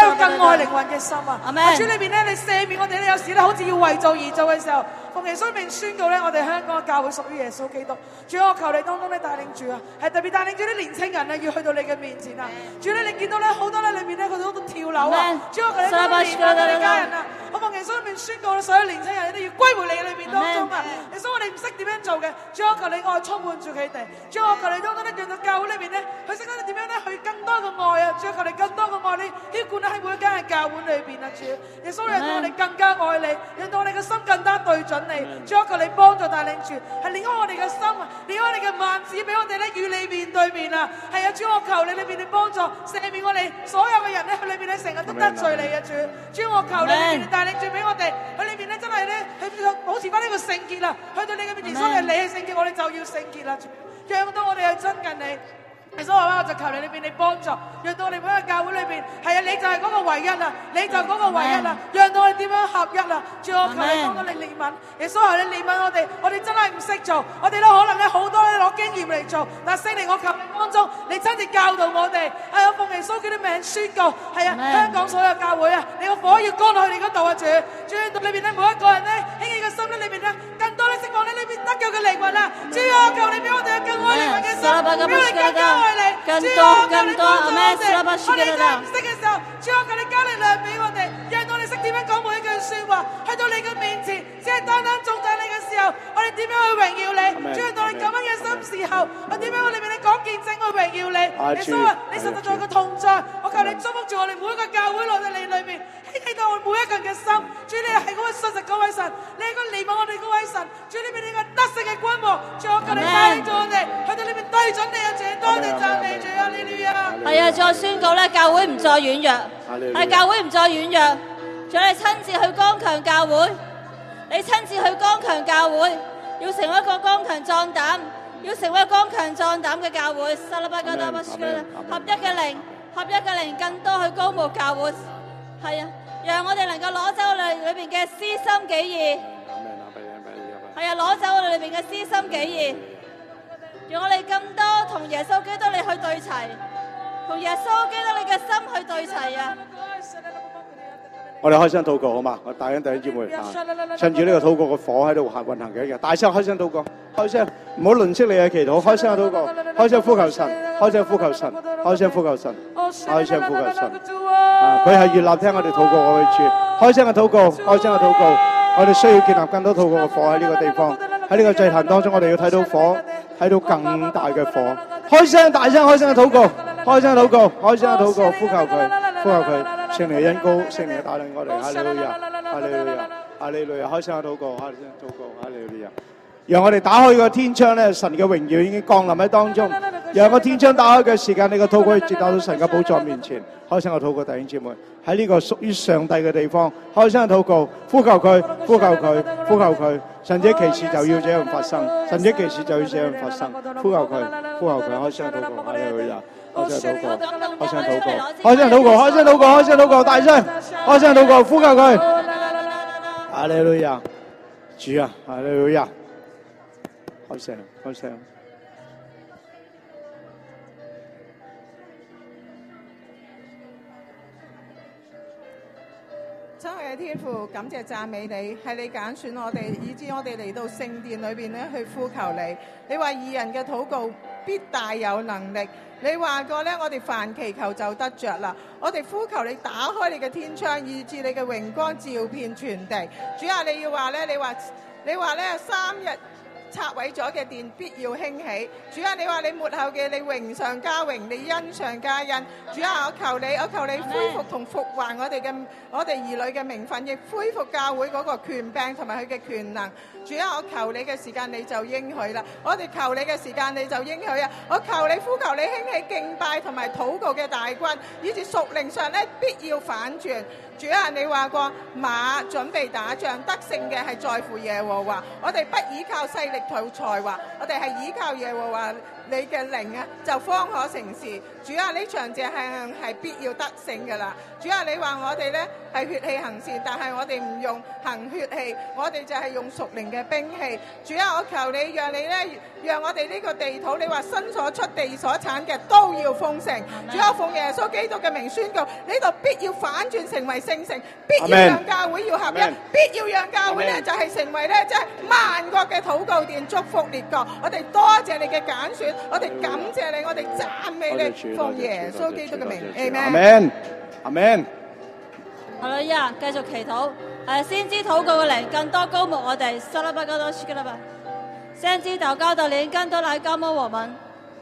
愛靈魂嘅心啊！主裏邊咧，你赦免我哋咧，有時咧好似要為做而做嘅時候，奉耶穌名宣告咧，我哋香港嘅教會屬於耶穌基督。主啊，我求你當中咧帶領住啊，係特別帶領住啲年青人咧，要去到你嘅面前啊！主咧，你見到咧好多咧裏邊咧，佢哋都跳樓啊！主啊，求你憐憫我哋家人啊！我奉耶穌裏邊宣告，所有年青人都要歸回你嘅裏邊當中啊！耶穌，我哋唔識點樣做嘅，主啊，求你愛充滿住佢哋。主啊，求你當中咧，讓到教會裏邊咧，佢識得點樣咧去更多嘅愛啊！主啊，求你更多嘅愛你澆灌喺每一間嘅教會裏邊啊！主，耶穌讓到我哋更加愛你，讓到我哋嘅心更加對準你。主啊，求你幫助帶領住，係裂開我哋嘅心啊，裂開你嘅幔子，俾我哋咧與你面對面啊！係啊，主，我求你裏邊你幫助赦免我哋所有嘅人咧，佢裏邊咧成日都得罪你啊！主，主，我求你裏邊你帶領住俾我哋，佢裏邊咧真係咧去保持翻呢個聖潔啦，去到你嘅面前，所以你係聖潔，我哋就要聖潔啦！主，讓到我哋去親近你。耶穌話：我就求你裏邊你幫助，讓到我哋每一個教會裏邊，係啊，你就係嗰個唯一啊，你就係嗰個唯一啊，讓到我哋點樣合一啊！主，我求你幫到你憐憫，耶穌話你憐憫我哋，我哋真係唔識做，我哋都可能咧好多咧攞經驗嚟做，但聖靈我求你當中，你親自教導我哋，係我奉耶穌基督名宣告，係啊，香港所有教會啊，你個火要乾落去你嗰度啊！主，主到裏邊咧每一個人咧興起嘅心咧裏邊咧更多咧釋放咧呢邊得救嘅靈魂啊！主啊，求你俾我哋有更愛靈魂嘅心，俾我哋更加。 更多更多，阿們，沙巴西嘅啦！ 我哋唔識嘅時候，主啊，求你加力量俾我哋，讓到你識點樣講每一句説話，去到你嘅面前，只係單單頌讚你嘅時候，我哋點樣去榮耀你？主啊，到你咁樣嘅心時候，我點樣喺裏面你講見證去榮耀你？耶穌啊，你實在在個同在，我求你祝福住我哋每一個教會落喺你裏面，興起到我哋每一個人嘅心。主，你係嗰位信實嗰位神，你係個憐憫我哋嗰位神。主，呢邊你個得勝嘅君王，主，我求你帶領住我哋，去到呢邊對準你啊！主，多謝讚美。 係啊，再宣告咧，教會唔再軟弱，係教會唔再軟弱。仲有你親自去剛強教會，你親自去剛強教會，要成為一個剛強壯膽，要成為一個剛強壯膽嘅教會。沙拉巴加多巴斯合一嘅靈，合一嘅靈，更多去高牧教會。係啊，讓我哋能夠攞走我哋裏邊嘅私心己意。係啊，攞走我哋裏邊嘅私心己意。讓我哋更多同耶穌基督你去對齊，同耶穌基督你嘅心去對齊啊！ 我哋開聲禱告好嘛？我帶緊弟兄姊妹啊，趁住呢個禱告嘅火喺度行運行緊嘅，大聲開聲禱告，開聲唔好吝嗇你嘅祈禱，開聲禱告，開聲呼求神，開聲呼求神，開聲呼求神，開聲呼求神。啊，佢係悅納聽我哋禱告嘅主，開聲嘅禱告，開聲嘅禱告，我哋需要建立更多禱告嘅火喺呢個地方，喺呢個祭壇當中，我哋要睇到火。睇到更大嘅火，開聲大聲開聲嘅禱告，開聲禱告，開聲禱告，呼求佢，呼求佢，聖靈嘅恩膏，聖靈嘅帶領我哋，哈利路亞，哈利路亞，哈利路亞，開聲禱告，開聲禱告，哈利路亞。讓我哋打開個天窗咧，神嘅榮耀已經降臨喺當中。讓個天窗打開嘅時間，你個禱告可以接達到神嘅寶座面前。開聲嘅禱告，弟兄姊妹喺呢個屬於上帝嘅地方，開聲嘅禱告，呼求佢，呼求佢，呼求佢。神蹟奇事就要這樣發生，神蹟奇事就要這樣發生。呼求佢，呼求佢，開聲禱告，哈利路亞，開聲禱告，開聲禱告，開聲禱告，開聲禱告，開聲禱告，大聲，開聲禱告，呼求佢，哈利路亞，主啊，哈利路亞。開聲，開聲。 親愛嘅天父，感謝讚美你，係你揀選我哋，以致我哋嚟到聖殿裏邊咧去呼求你。你話義人嘅禱告必大有能力。你話過咧，我哋凡祈求就得着啦。我哋呼求你打開你嘅天窗，以致你嘅榮光照遍全地。主啊，你要話咧，你話你話咧三日拆毀咗嘅殿必要興起。主啊，你話你末後嘅你榮上加榮，你恩上加恩。主啊，我求你，我求你恢復同復還我哋嘅我哋兒女嘅名分，亦恢復教會嗰個權柄同埋佢嘅權能。主啊，我求你嘅時間你就應許啦，我哋求你嘅時間你就應許啊！我求你呼求你興起敬拜同埋禱告嘅大軍，以至屬靈上咧必要反轉。主啊，你話過馬準備打仗，得勝嘅係在乎耶和華。我哋不依靠勢力同才華，我哋係依靠耶和華你嘅靈啊，就方可成事。主啊，呢場仗係係必要得勝㗎啦。主啊，你話我哋咧係血氣行事，但係我哋唔用行血氣，我哋就係用屬靈嘅兵器。主啊，我求你讓你咧，讓我哋呢個地土，你話身所出地所產嘅都要豐盛。主啊，奉耶穌基督嘅名宣告，呢度必要反轉成為聖城，必要讓教會要合一，必要讓教會咧就係成為咧即係萬國嘅禱告殿，祝福列國。我哋多謝你嘅揀選，我哋感謝你，我哋讚美你，奉耶穌基督嘅名 ，Amen。 Amen。 哈利路亞，繼續祈禱。誒，先知禱告嘅靈更多高牧我哋，沙拉巴加多斯吉拉巴。先知禱告的靈更多來高牧我們。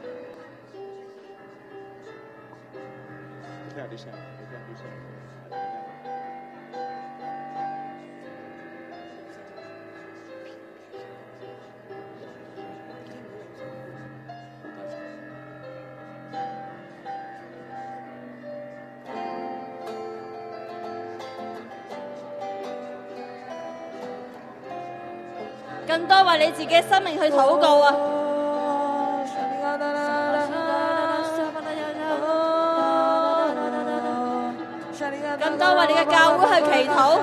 更多為你自己生命去禱告啊！更多為你嘅教會去祈禱。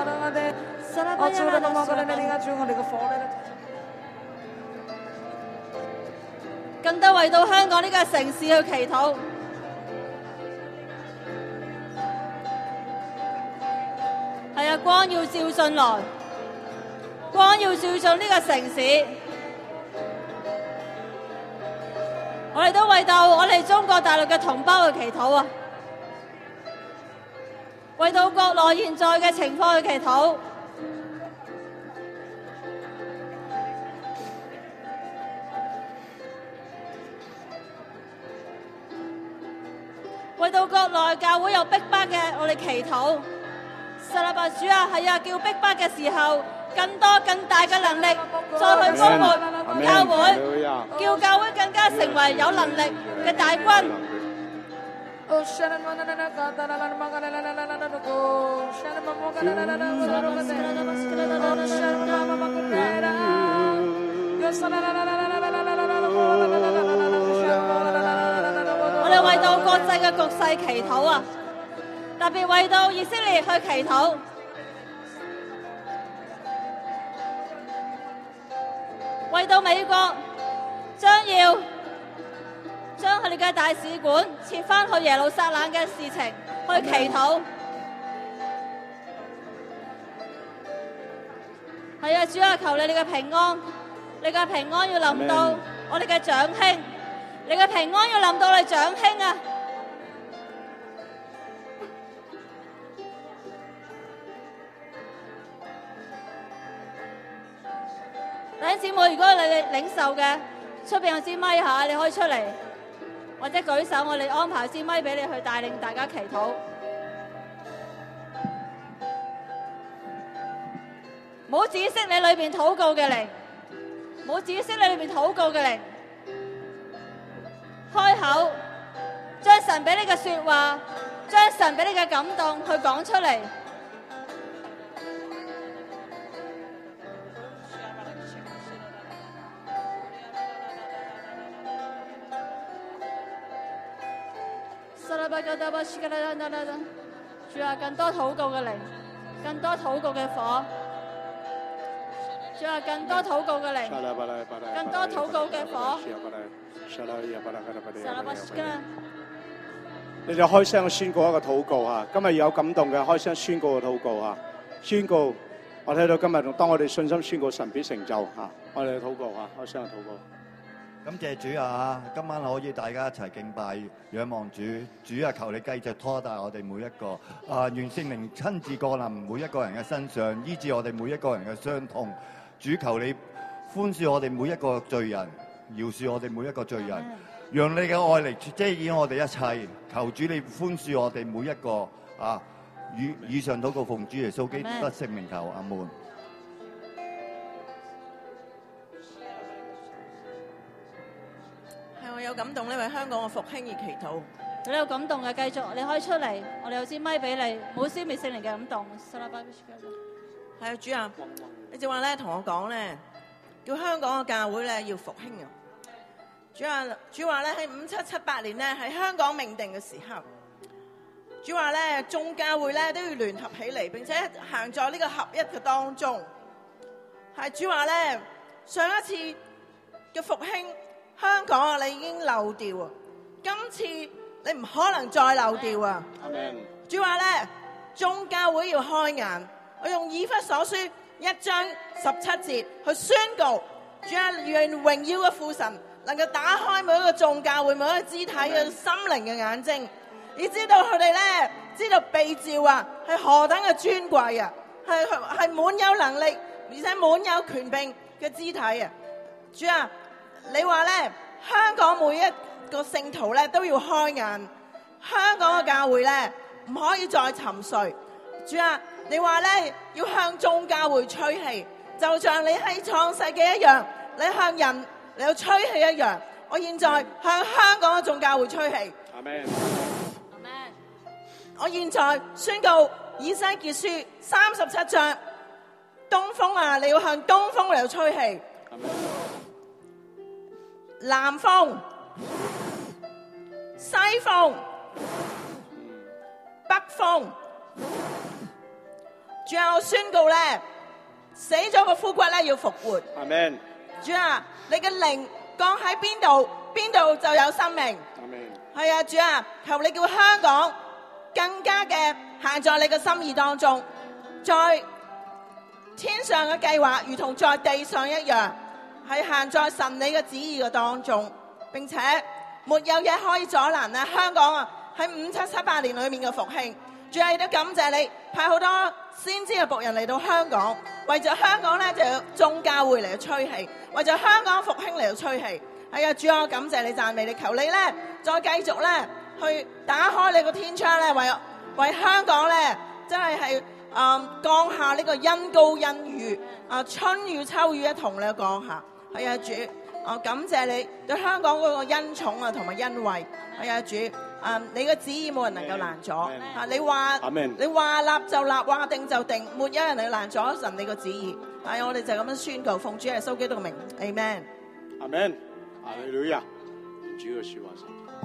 更多為到香港呢個城市去祈禱。係啊，光要照進來。光要照進呢個城市，我哋都為到我哋中國大陸嘅同胞去祈禱啊！為到國內現在嘅情況去祈禱，為到國內教會有逼迫嘅，我哋祈禱。撒拉巴主啊，係啊，叫逼迫嘅時候。更多更大嘅能力，再去覆沒教會，叫教會更加成為有能力嘅大軍。我哋為到國際嘅局勢祈禱啊，特別為到以色列去祈禱。為到美國將要將佢哋嘅大使館撤返去耶路撒冷嘅事情去祈禱。係啊，主啊，求你你嘅平安，你嘅平安要臨到我哋嘅長兄，你嘅平安要臨到我哋長兄啊！弟兄姊妹，如果你哋領受嘅，出邊有支咪下，你可以出嚟，或者舉手，我哋安排支咪俾你去帶領大家祈禱。冇止息你裏邊禱告嘅靈，冇止息你裏邊禱告嘅靈，開口將神俾你嘅說話，將神俾你嘅感動去講出嚟。主啊，更多禱告嘅靈，更多禱告嘅火。主啊，更多禱告嘅靈，更多禱告嘅火。 你哋開聲宣告一個禱告啊！今日有感動嘅，開聲宣告個禱告啊！宣告，我睇到今日當我哋信心宣告神必成就啊！我哋禱告啊！開聲禱告。 感謝主啊！今晚可以大家一齊敬拜、仰望主。主啊，求你繼續拖帶我哋每一個啊，願聖靈親自降臨每一個人嘅身上，醫治我哋每一個人嘅傷痛。主，求你寬恕我哋每一個罪人，饒恕我哋每一個罪人，讓你嘅愛嚟遮掩我哋一切。求主你寬恕我哋每一個啊！以以上禱告奉主耶穌基督得聖名求，阿門。 有感動呢，為香港嘅復興而祈禱。 你有感動嘅，繼續，你可以出嚟，我哋有支咪俾你，冇消滅聖靈嘅感動。 係啊，主啊，你正話咧同我講咧，叫香港嘅教會咧要復興啊！ 主話主話咧喺五七七八年咧喺香港命定嘅時候，主話咧眾教會咧都要聯合起嚟，並且行在呢個合一嘅當中。係主話咧上一次嘅復興，香港啊你已經漏掉啊，今次你唔可能再漏掉啊。主話咧眾教會要開眼，我用以弗所書一章十七節去宣告，主啊願榮耀嘅父神能夠打開每一個眾教會每一個肢體嘅心靈嘅眼睛，你知道佢哋咧知道被召啊係何等嘅尊貴啊，係係滿有能力而且滿有權柄嘅肢體啊。主啊，你話咧香港每一個聖徒咧都要開眼，香港嘅教會咧唔可以再沉睡。主啊，你話咧要向眾教會吹氣，就像你喺創世記一樣，你向人你要吹氣一樣。我現在向香港嘅眾教會吹氣。阿們。阿們。我現在宣告以西結書三十七章，東風啊，你要向東風嚟吹氣。阿們。南風、西風、北風。主啊，我宣告咧，死咗個枯骨咧要復活。阿們。主啊，你嘅靈降喺邊度，邊度就有生命。阿們。係啊，主啊，求你叫香港更加嘅行在你嘅心意當中，在天上嘅計劃如同在地上一樣，係行在神你嘅旨意嘅當中，並且沒有嘢可以阻攔啊！香港啊，喺五七七八年裏面嘅復興，主啊，亦都感謝你派好多先知嘅僕人嚟到香港，為咗香港咧就有眾教會嚟到吹氣，為咗香港復興嚟到吹氣。係啊，主啊，我感謝你讚美你，求你咧再繼續咧去打開你個天窗咧，為為香港咧真係係啊降下呢個恩膏恩雨啊，春雨秋雨一同咧降下。係啊，主，我感謝你對香港嗰個恩寵啊同埋恩惠。係啊，主，啊你嘅旨意冇人能夠攔阻啊！你話你話立就立，話定就定，沒有人能夠攔阻神你嘅旨意。係啊，我哋就咁樣宣告，奉主耶穌基督嘅名 ，Amen。 Amen。哈利路亞。主嘅説話先。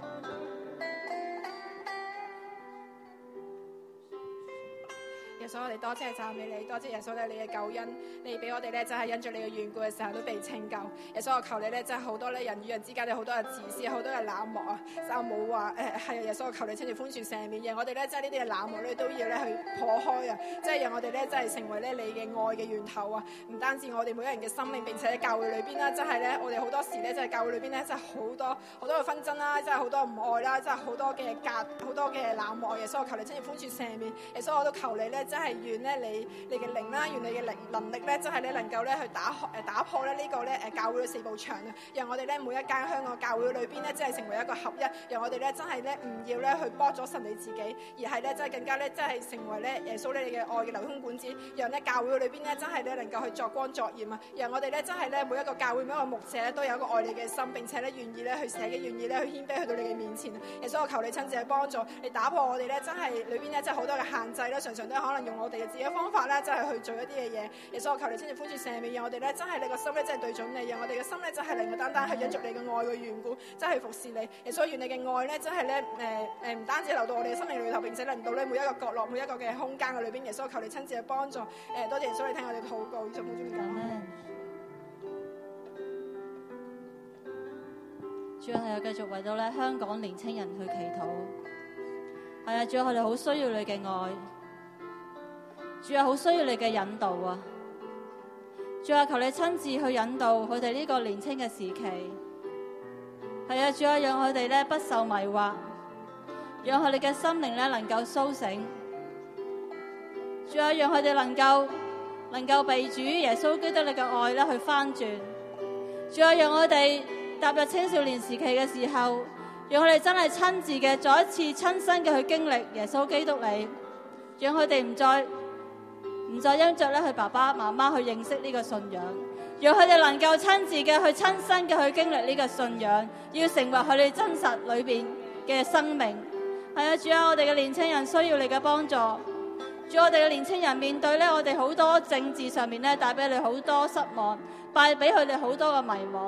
耶穌，我哋多謝讚美你，多謝耶穌咧，你嘅救恩，你俾我哋咧，真係因著你嘅緣故嘅時候都被拯救。耶穌，我求你咧，真係好多咧人與人之間有好多嘅自私，好多嘅冷漠啊，就冇話誒係啊。耶穌，我求你親自寬恕赦免，讓我哋咧，即係呢啲嘅冷漠咧，都要咧去破開啊！即係讓我哋咧，真係成為咧你嘅愛嘅源頭啊！唔單止我哋每一人嘅生命，並且喺教會裏邊啦，真係咧，我哋好多時咧，即係教會裏邊咧，真係好多好多嘅紛爭啦，真係好多唔愛啦，真係好多嘅隔，好多嘅冷漠。耶穌，我求你親自寬恕赦免。耶穌，我都求你咧，真係願咧你。你嘅靈啦，願你嘅靈能力咧，真係咧能夠咧去打誒打破咧呢個咧誒教會嘅四部牆啊！讓我哋咧每一間香港教會裏邊咧，即係成為一個合一，讓我哋咧真係咧唔要咧去幫咗神你自己，而係咧真係更加咧真係成為咧耶穌咧你嘅愛嘅流通管子，讓咧教會裏邊咧真係咧能夠去作光作鹽啊！讓我哋咧真係咧每一個教會每一個牧者咧都有一個愛你嘅心，並且咧願意咧去捨己，願意咧去謙卑去到你嘅面前啊！耶穌，我求你親自去幫助，你打破我哋咧真係裏邊咧真係好多嘅限制啦，常常都可能用我哋嘅自己方法咧，真係去做一啲嘅嘢。耶穌，我求你親自寬恕赦免，讓我哋咧真係你個心咧真係對準你，讓我哋嘅心咧真係令我單單係因着你嘅愛嘅緣故，真係服侍你。耶穌，願你嘅愛咧真係咧誒誒唔單止流到我哋嘅生命裏頭，並且令到咧每一個角落、每一個嘅空間嘅裏邊。耶穌，求你親自去幫助。誒、呃，多謝耶穌，你聽我哋嘅禱告，就冇專講。 主要係又繼續為到咧香港年青人去祈禱。係啊，主要我哋好需要你嘅愛。主啊，好需要你嘅引導啊！主啊，求你親自去引導佢哋呢個年青嘅時期。係啊，主啊，讓佢哋咧不受迷惑，讓佢哋嘅心靈咧能夠甦醒。主啊，讓佢哋能夠能夠被主耶穌基督你嘅愛咧去翻轉。主啊，讓我哋踏入青少年時期嘅時候，讓佢哋真係親自嘅再一次親身嘅去經歷耶穌基督你，讓佢哋唔再。唔再因着咧佢爸爸媽媽去認識呢個信仰，讓佢哋能夠親自嘅去親身嘅去經歷呢個信仰，要成為佢哋真實裏邊嘅生命。係啊，主啊，我哋嘅年青人需要你嘅幫助。主，我哋嘅年青人面對咧我哋好多政治上面咧帶俾你好多失望，帶俾佢哋好多嘅迷惘。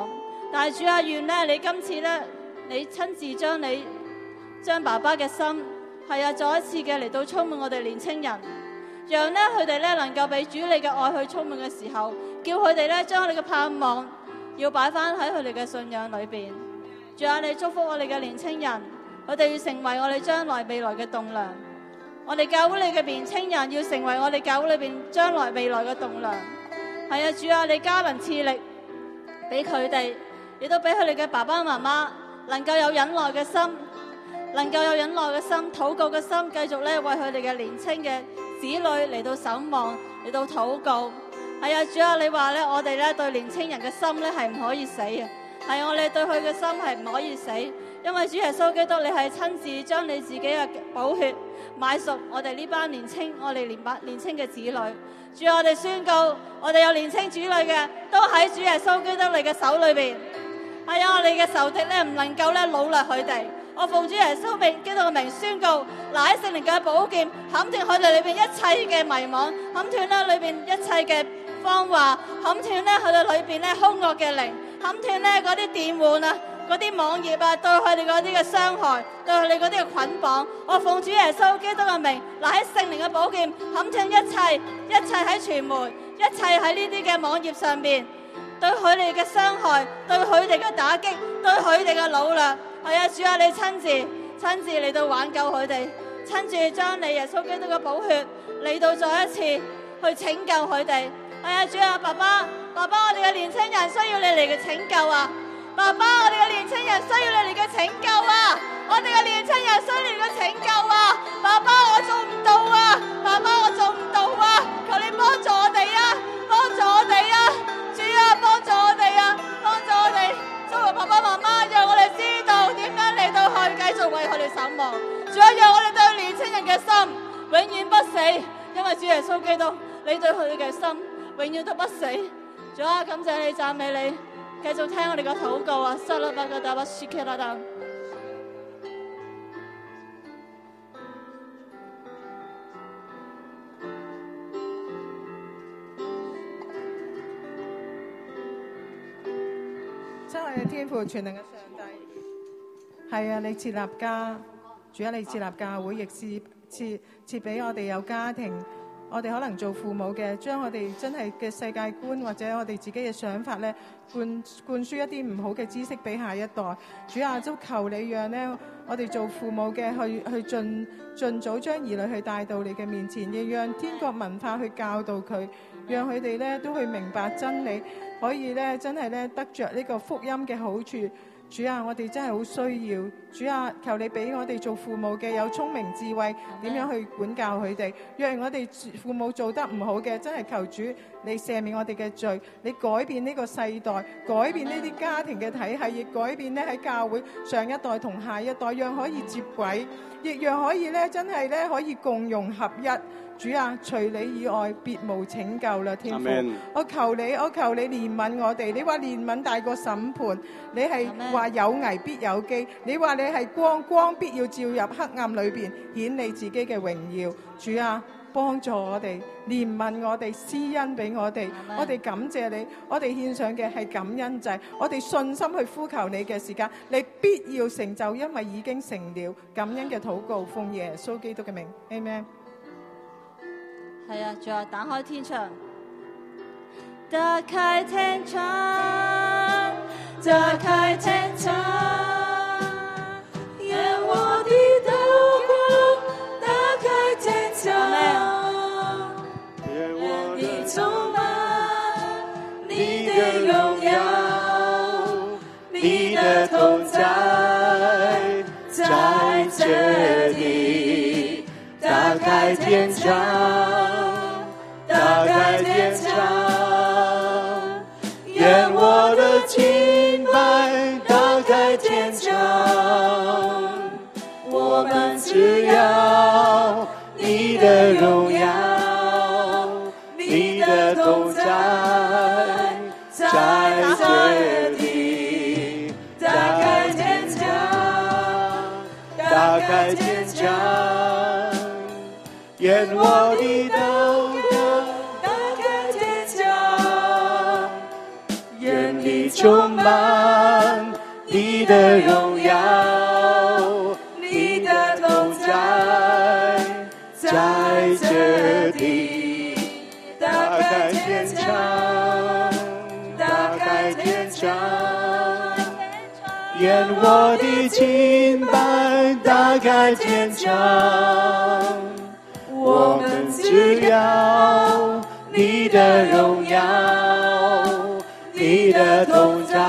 但係主啊，願咧你今次咧，你親自將你將爸爸嘅心係啊，再一次嘅嚟到充滿我哋年青人，讓咧佢哋咧能夠俾主你嘅愛去充滿嘅時候，叫佢哋咧將我哋嘅盼望要擺翻喺佢哋嘅信仰裏邊。主啊，你祝福我哋嘅年青人，佢哋要成為我哋將來未來嘅棟樑。我哋教會裏嘅年青人要成為我哋教會裏邊將來未來嘅棟樑。係啊，主啊，你加能賜力俾佢哋，亦都俾佢哋嘅爸爸媽媽能夠有忍耐嘅心，能夠有忍耐嘅心、禱告嘅心，繼續咧為佢哋嘅年青嘅子女嚟到守望，嚟到禱告。係啊，主啊，你話咧，我哋咧對年青人嘅心咧係唔可以死嘅。係我哋對佢嘅心係唔可以死，因為主耶穌基督你係親自將你自己嘅寶血買贖我哋呢班年青，我哋年班年青嘅子女。主啊，我哋宣告，我哋有年青子女嘅都喺主耶穌基督你嘅手裏邊。係啊，我哋嘅仇敵咧唔能夠咧擄掠佢哋。我奉主耶穌名基督嘅名宣告，拿起聖靈嘅寶劍砍斷佢哋裏邊一切嘅迷惘，砍斷咧裏邊一切嘅謊話，砍斷咧佢哋裏邊咧兇惡嘅靈，砍斷咧嗰啲電玩啊，嗰啲網頁啊，對佢哋嗰啲嘅傷害，對佢哋嗰啲嘅捆綁。我奉主耶穌基督嘅名，拿起聖靈嘅寶劍，砍斷一切，一切喺傳媒，一切喺呢啲嘅網頁上邊，對佢哋嘅傷害，對佢哋嘅打擊，對佢哋嘅擄掠。係啊，主啊，你親自親自嚟到挽救佢哋，親自將你耶穌基督嘅寶血嚟到再一次去拯救佢哋。係啊，主啊，爸爸，爸爸，我哋嘅年青人需要你嚟嘅拯救啊！爸爸，我哋嘅年青人需要你嚟嘅拯救啊！我哋嘅年青人需要你嚟嘅拯救啊！爸爸，我做唔到啊！爸爸，我做唔到啊！求你幫助我哋啊！幫助我哋啊！主啊，幫助我哋啊！幫助我哋，作為爸爸媽媽，讓我哋知道點樣嚟到去繼續為佢哋守望。主啊，讓我哋對年青人嘅心永遠不死，因為主耶穌基督，你對佢哋嘅心永遠都不死。主啊，感謝你，讚美你，繼續聽我哋嘅禱告啊！沙拉巴格達巴斯基拉達。 真係天父全能嘅上帝，係啊！你設立家，主啊！你設立教會，亦是設設俾我哋有家庭。我哋可能做父母嘅，將我哋真係嘅世界觀或者我哋自己嘅想法咧，灌灌輸一啲唔好嘅知識俾下一代。主啊，都求你讓咧，我哋做父母嘅去去盡盡早將兒女去帶到你嘅面前，亦讓天國文化去教導佢，讓佢哋咧都去明白真理，可以咧真係咧得着呢個福音嘅好處。主啊，我哋真係好需要。主啊，求你俾我哋做父母嘅有聰明智慧，點樣去管教佢哋。若我哋父母做得唔好嘅，真係求主你赦免我哋嘅罪，你改變呢個世代，改變呢啲家庭嘅體系，亦改變咧喺教會上一代同下一代，讓可以接軌，亦讓可以咧真係咧可以共融合一。主啊，除你以外別無拯救啦，天父。我求你，我求你憐憫我哋。你話憐憫大過審判，你係話有危必有機，你話你係光，光必要照入黑暗裏邊，顯你自己嘅榮耀。主啊，幫助我哋，憐憫我哋，施恩俾我哋。我哋感謝你，我哋獻上嘅係感恩祭，我哋信心去呼求你嘅時間，你必要成就，因為已經成了。感恩嘅禱告，奉耶穌基督嘅名 ，Amen。 係啊，仲有打開天窗，打開天窗， 打開天窗，願我的禱告，打開天窗，願你充滿你的榮耀，你的同在在這裡，打開天窗。打開天窗，願我的敬拜打開天窗，我們只要你的榮耀，你的同在在這裡，打開天窗，打開天窗，願我的充满，你的荣耀， 你的同在，在这里，打开天窗，打开天窗， 愿我的敬拜打开天窗，我们只要你的荣耀，你的同在，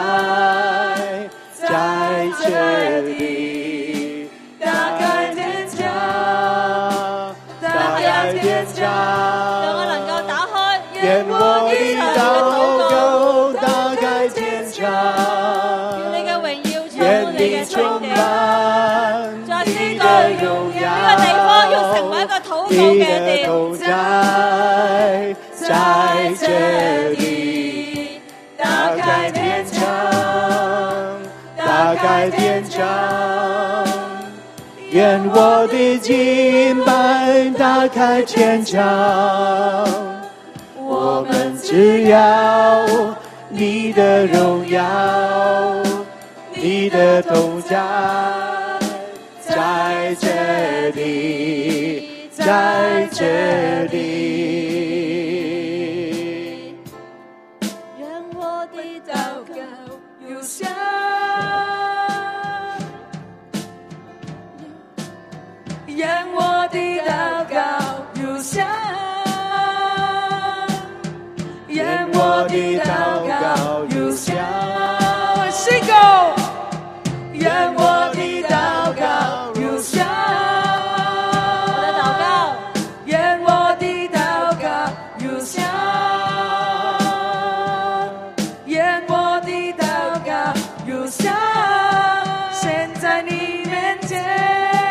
在这里， 打开天窗，打开天窗， 讓我能夠打開， 願我的禱告打開天窗， 願你嘅榮耀充願滿你嘅你充聖地。 滿再宣你告， 的榮呢個地方要成為耀一個，禱告你嘅殿。 的同在，在這裏，打開天窗，打開天窗，願我的敬拜打開天窗，我們只要你的榮耀，你的同在，在這裏，在這裏。 讓我的禱告有效，願我的禱告有效，願我的禱告有效，宣告，願我的禱告有效， 我的禱告， 願我的禱告有效，願我的禱告有效，現在你面前。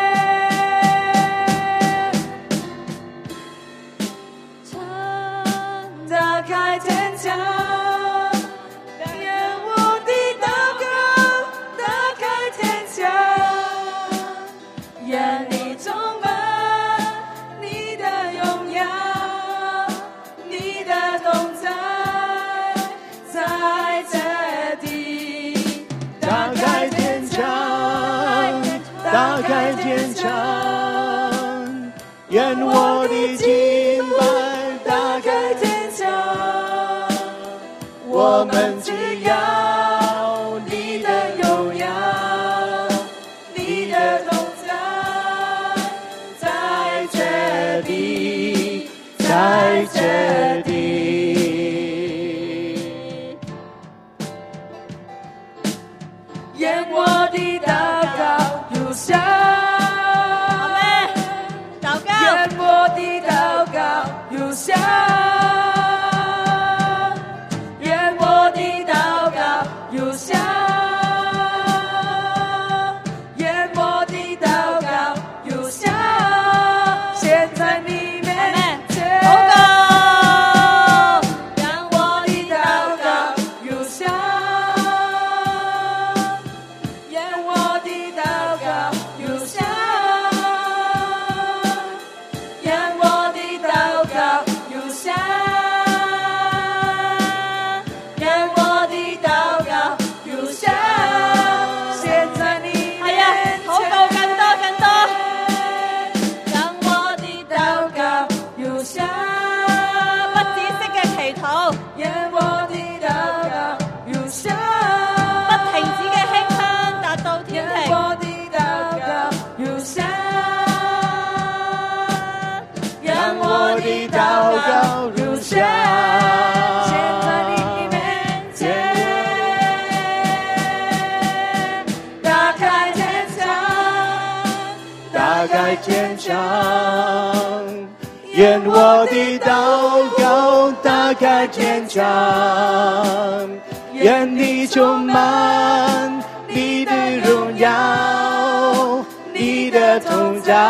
打開天窗，願我的禱告打開天窗，願你充滿你的榮耀，你的同在，在這地。 打開天窗，打開天窗，願我的敬拜打開天窗，我們只要你的榮耀，你的同在，在這裏，在這裏。 願我的禱告有效， 禱告， 願我的禱告有效，願我的禱告有效，願我的禱告有效，現在你面前。 禱告， 讓我的禱告有效，願我的禱告有效，願我的禱告有效，願我的禱告有效，現在你係啊， 面禱告更多更多， 讓我的禱告有效， 不止息嘅祈禱， 願我的禱告有效， 不停止嘅輕聲達到天願庭。 我的禱告有效，讓我的禱告有效，現在你面前，打開天窗， 打開天窗，願我的禱告打開天窗，願你充滿你的榮耀，你的同在，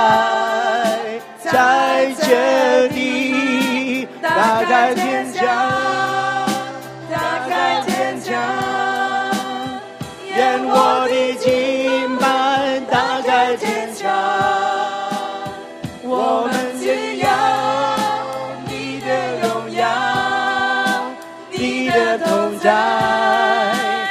在這裏，打開天窗，打開天窗，願我的敬拜打開天窗，我們只要你的榮耀，你的同在，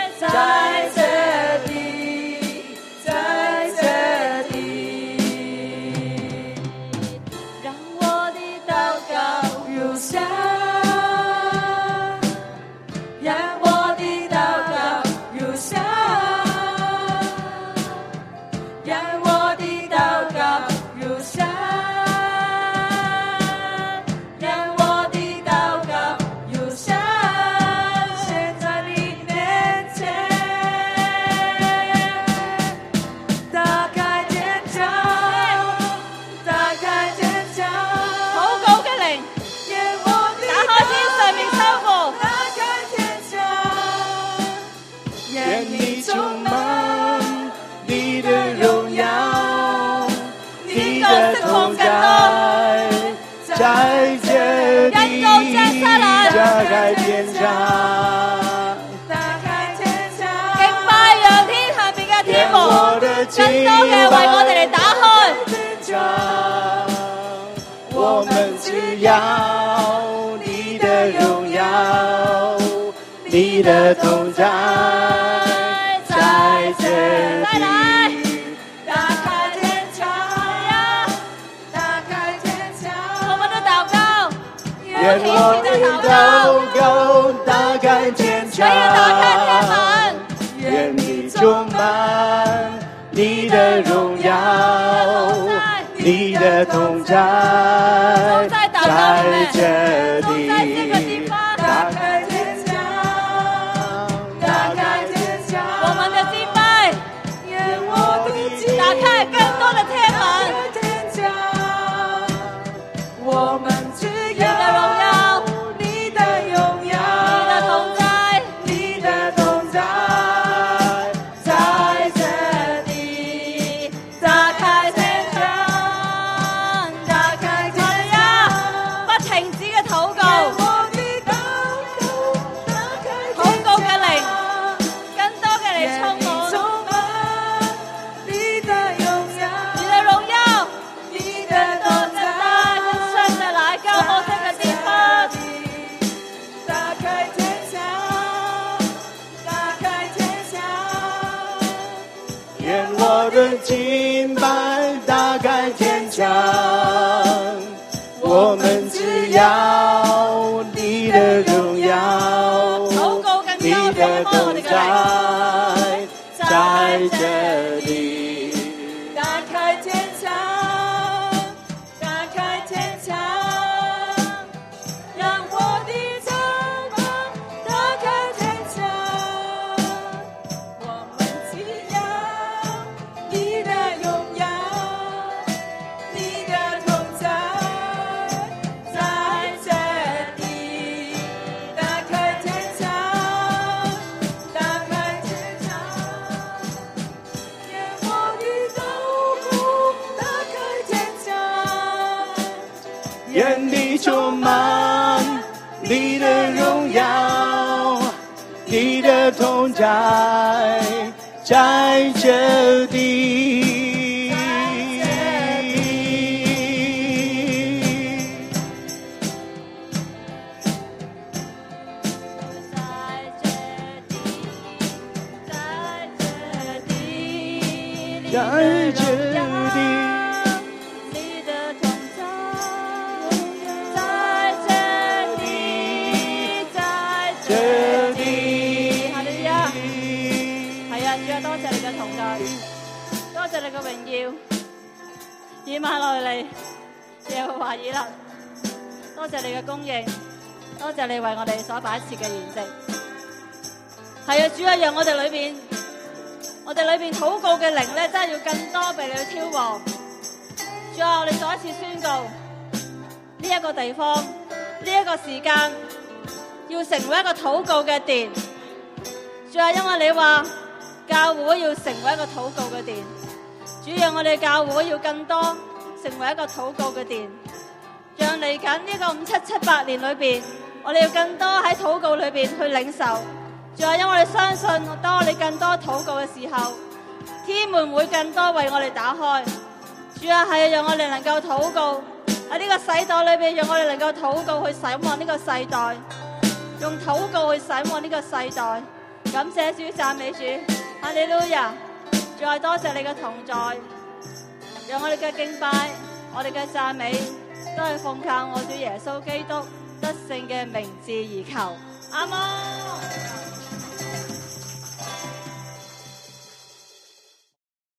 更多嘅為我哋嚟打開。 我們只要你的榮耀，你的同在，在這裏。 打開天窗，打開天窗， 我們都禱告， 願我的禱告打開天窗， 打開天門， 願你充滿你的榮耀，你的同在，在這裏。打開天窗，打開天窗， 我們的敬拜， 願我的敬打開更多的天門， 天窗，我們只要你的榮耀， 你的同在， 你的同在，在這裏。打開天窗，打開天窗， 不停止嘅禱告， 我的禱告，打開禱告嘅靈，更多嘅嚟充充滿， 滿你的榮耀， 你的榮耀， 你的同在， 上帝來救我哋嘅地方。 打開天窗，打開天窗， 願我的敬拜打開天窗，我們只要你的榮耀， 禱告更你多的嘅我同哋嘅靈。 在，在這裏。 打開天窗，打開天窗，讓我的翅膀打開天窗，我們只要你的榮耀，你的同在，在這裏。打開天窗，打開天窗。願我的禱告打開天窗， 願你充滿你的榮耀，你的同在，在這裏。在這裏， 你的同在，在這裏，在這裏。哈利路亞。係啊，主啊，多謝你嘅同在，多謝你嘅榮耀，以馬內利，耶和華以勒，多謝你嘅供應，多謝你為我哋所擺設嘅筵席。係啊，主啊，讓我哋裏邊。我哋裏邊禱告嘅靈咧，真係要更多被你去挑旺。主啊，我哋再一次宣告，呢一個地方，呢一個時間，要成為一個禱告嘅殿。主啊，因為你話教會要成為一個禱告嘅殿，主讓我哋教會要更多成為一個禱告嘅殿，讓嚟緊呢個五七七八年裏邊，我哋要更多喺禱告裏邊去領受。主啊，因為我哋相信，當我哋更多禱告嘅時候，天門會更多為我哋打開。主啊，係讓我哋能夠禱告喺呢個世代裏邊，讓我哋能夠禱告去守望呢個世代，用禱告去守望呢個世代。感謝主，讚美主，哈利路亞！再多謝你嘅同在，讓我哋嘅敬拜，我哋嘅讚美，都係奉靠我主耶穌基督得勝嘅名字而求。阿門。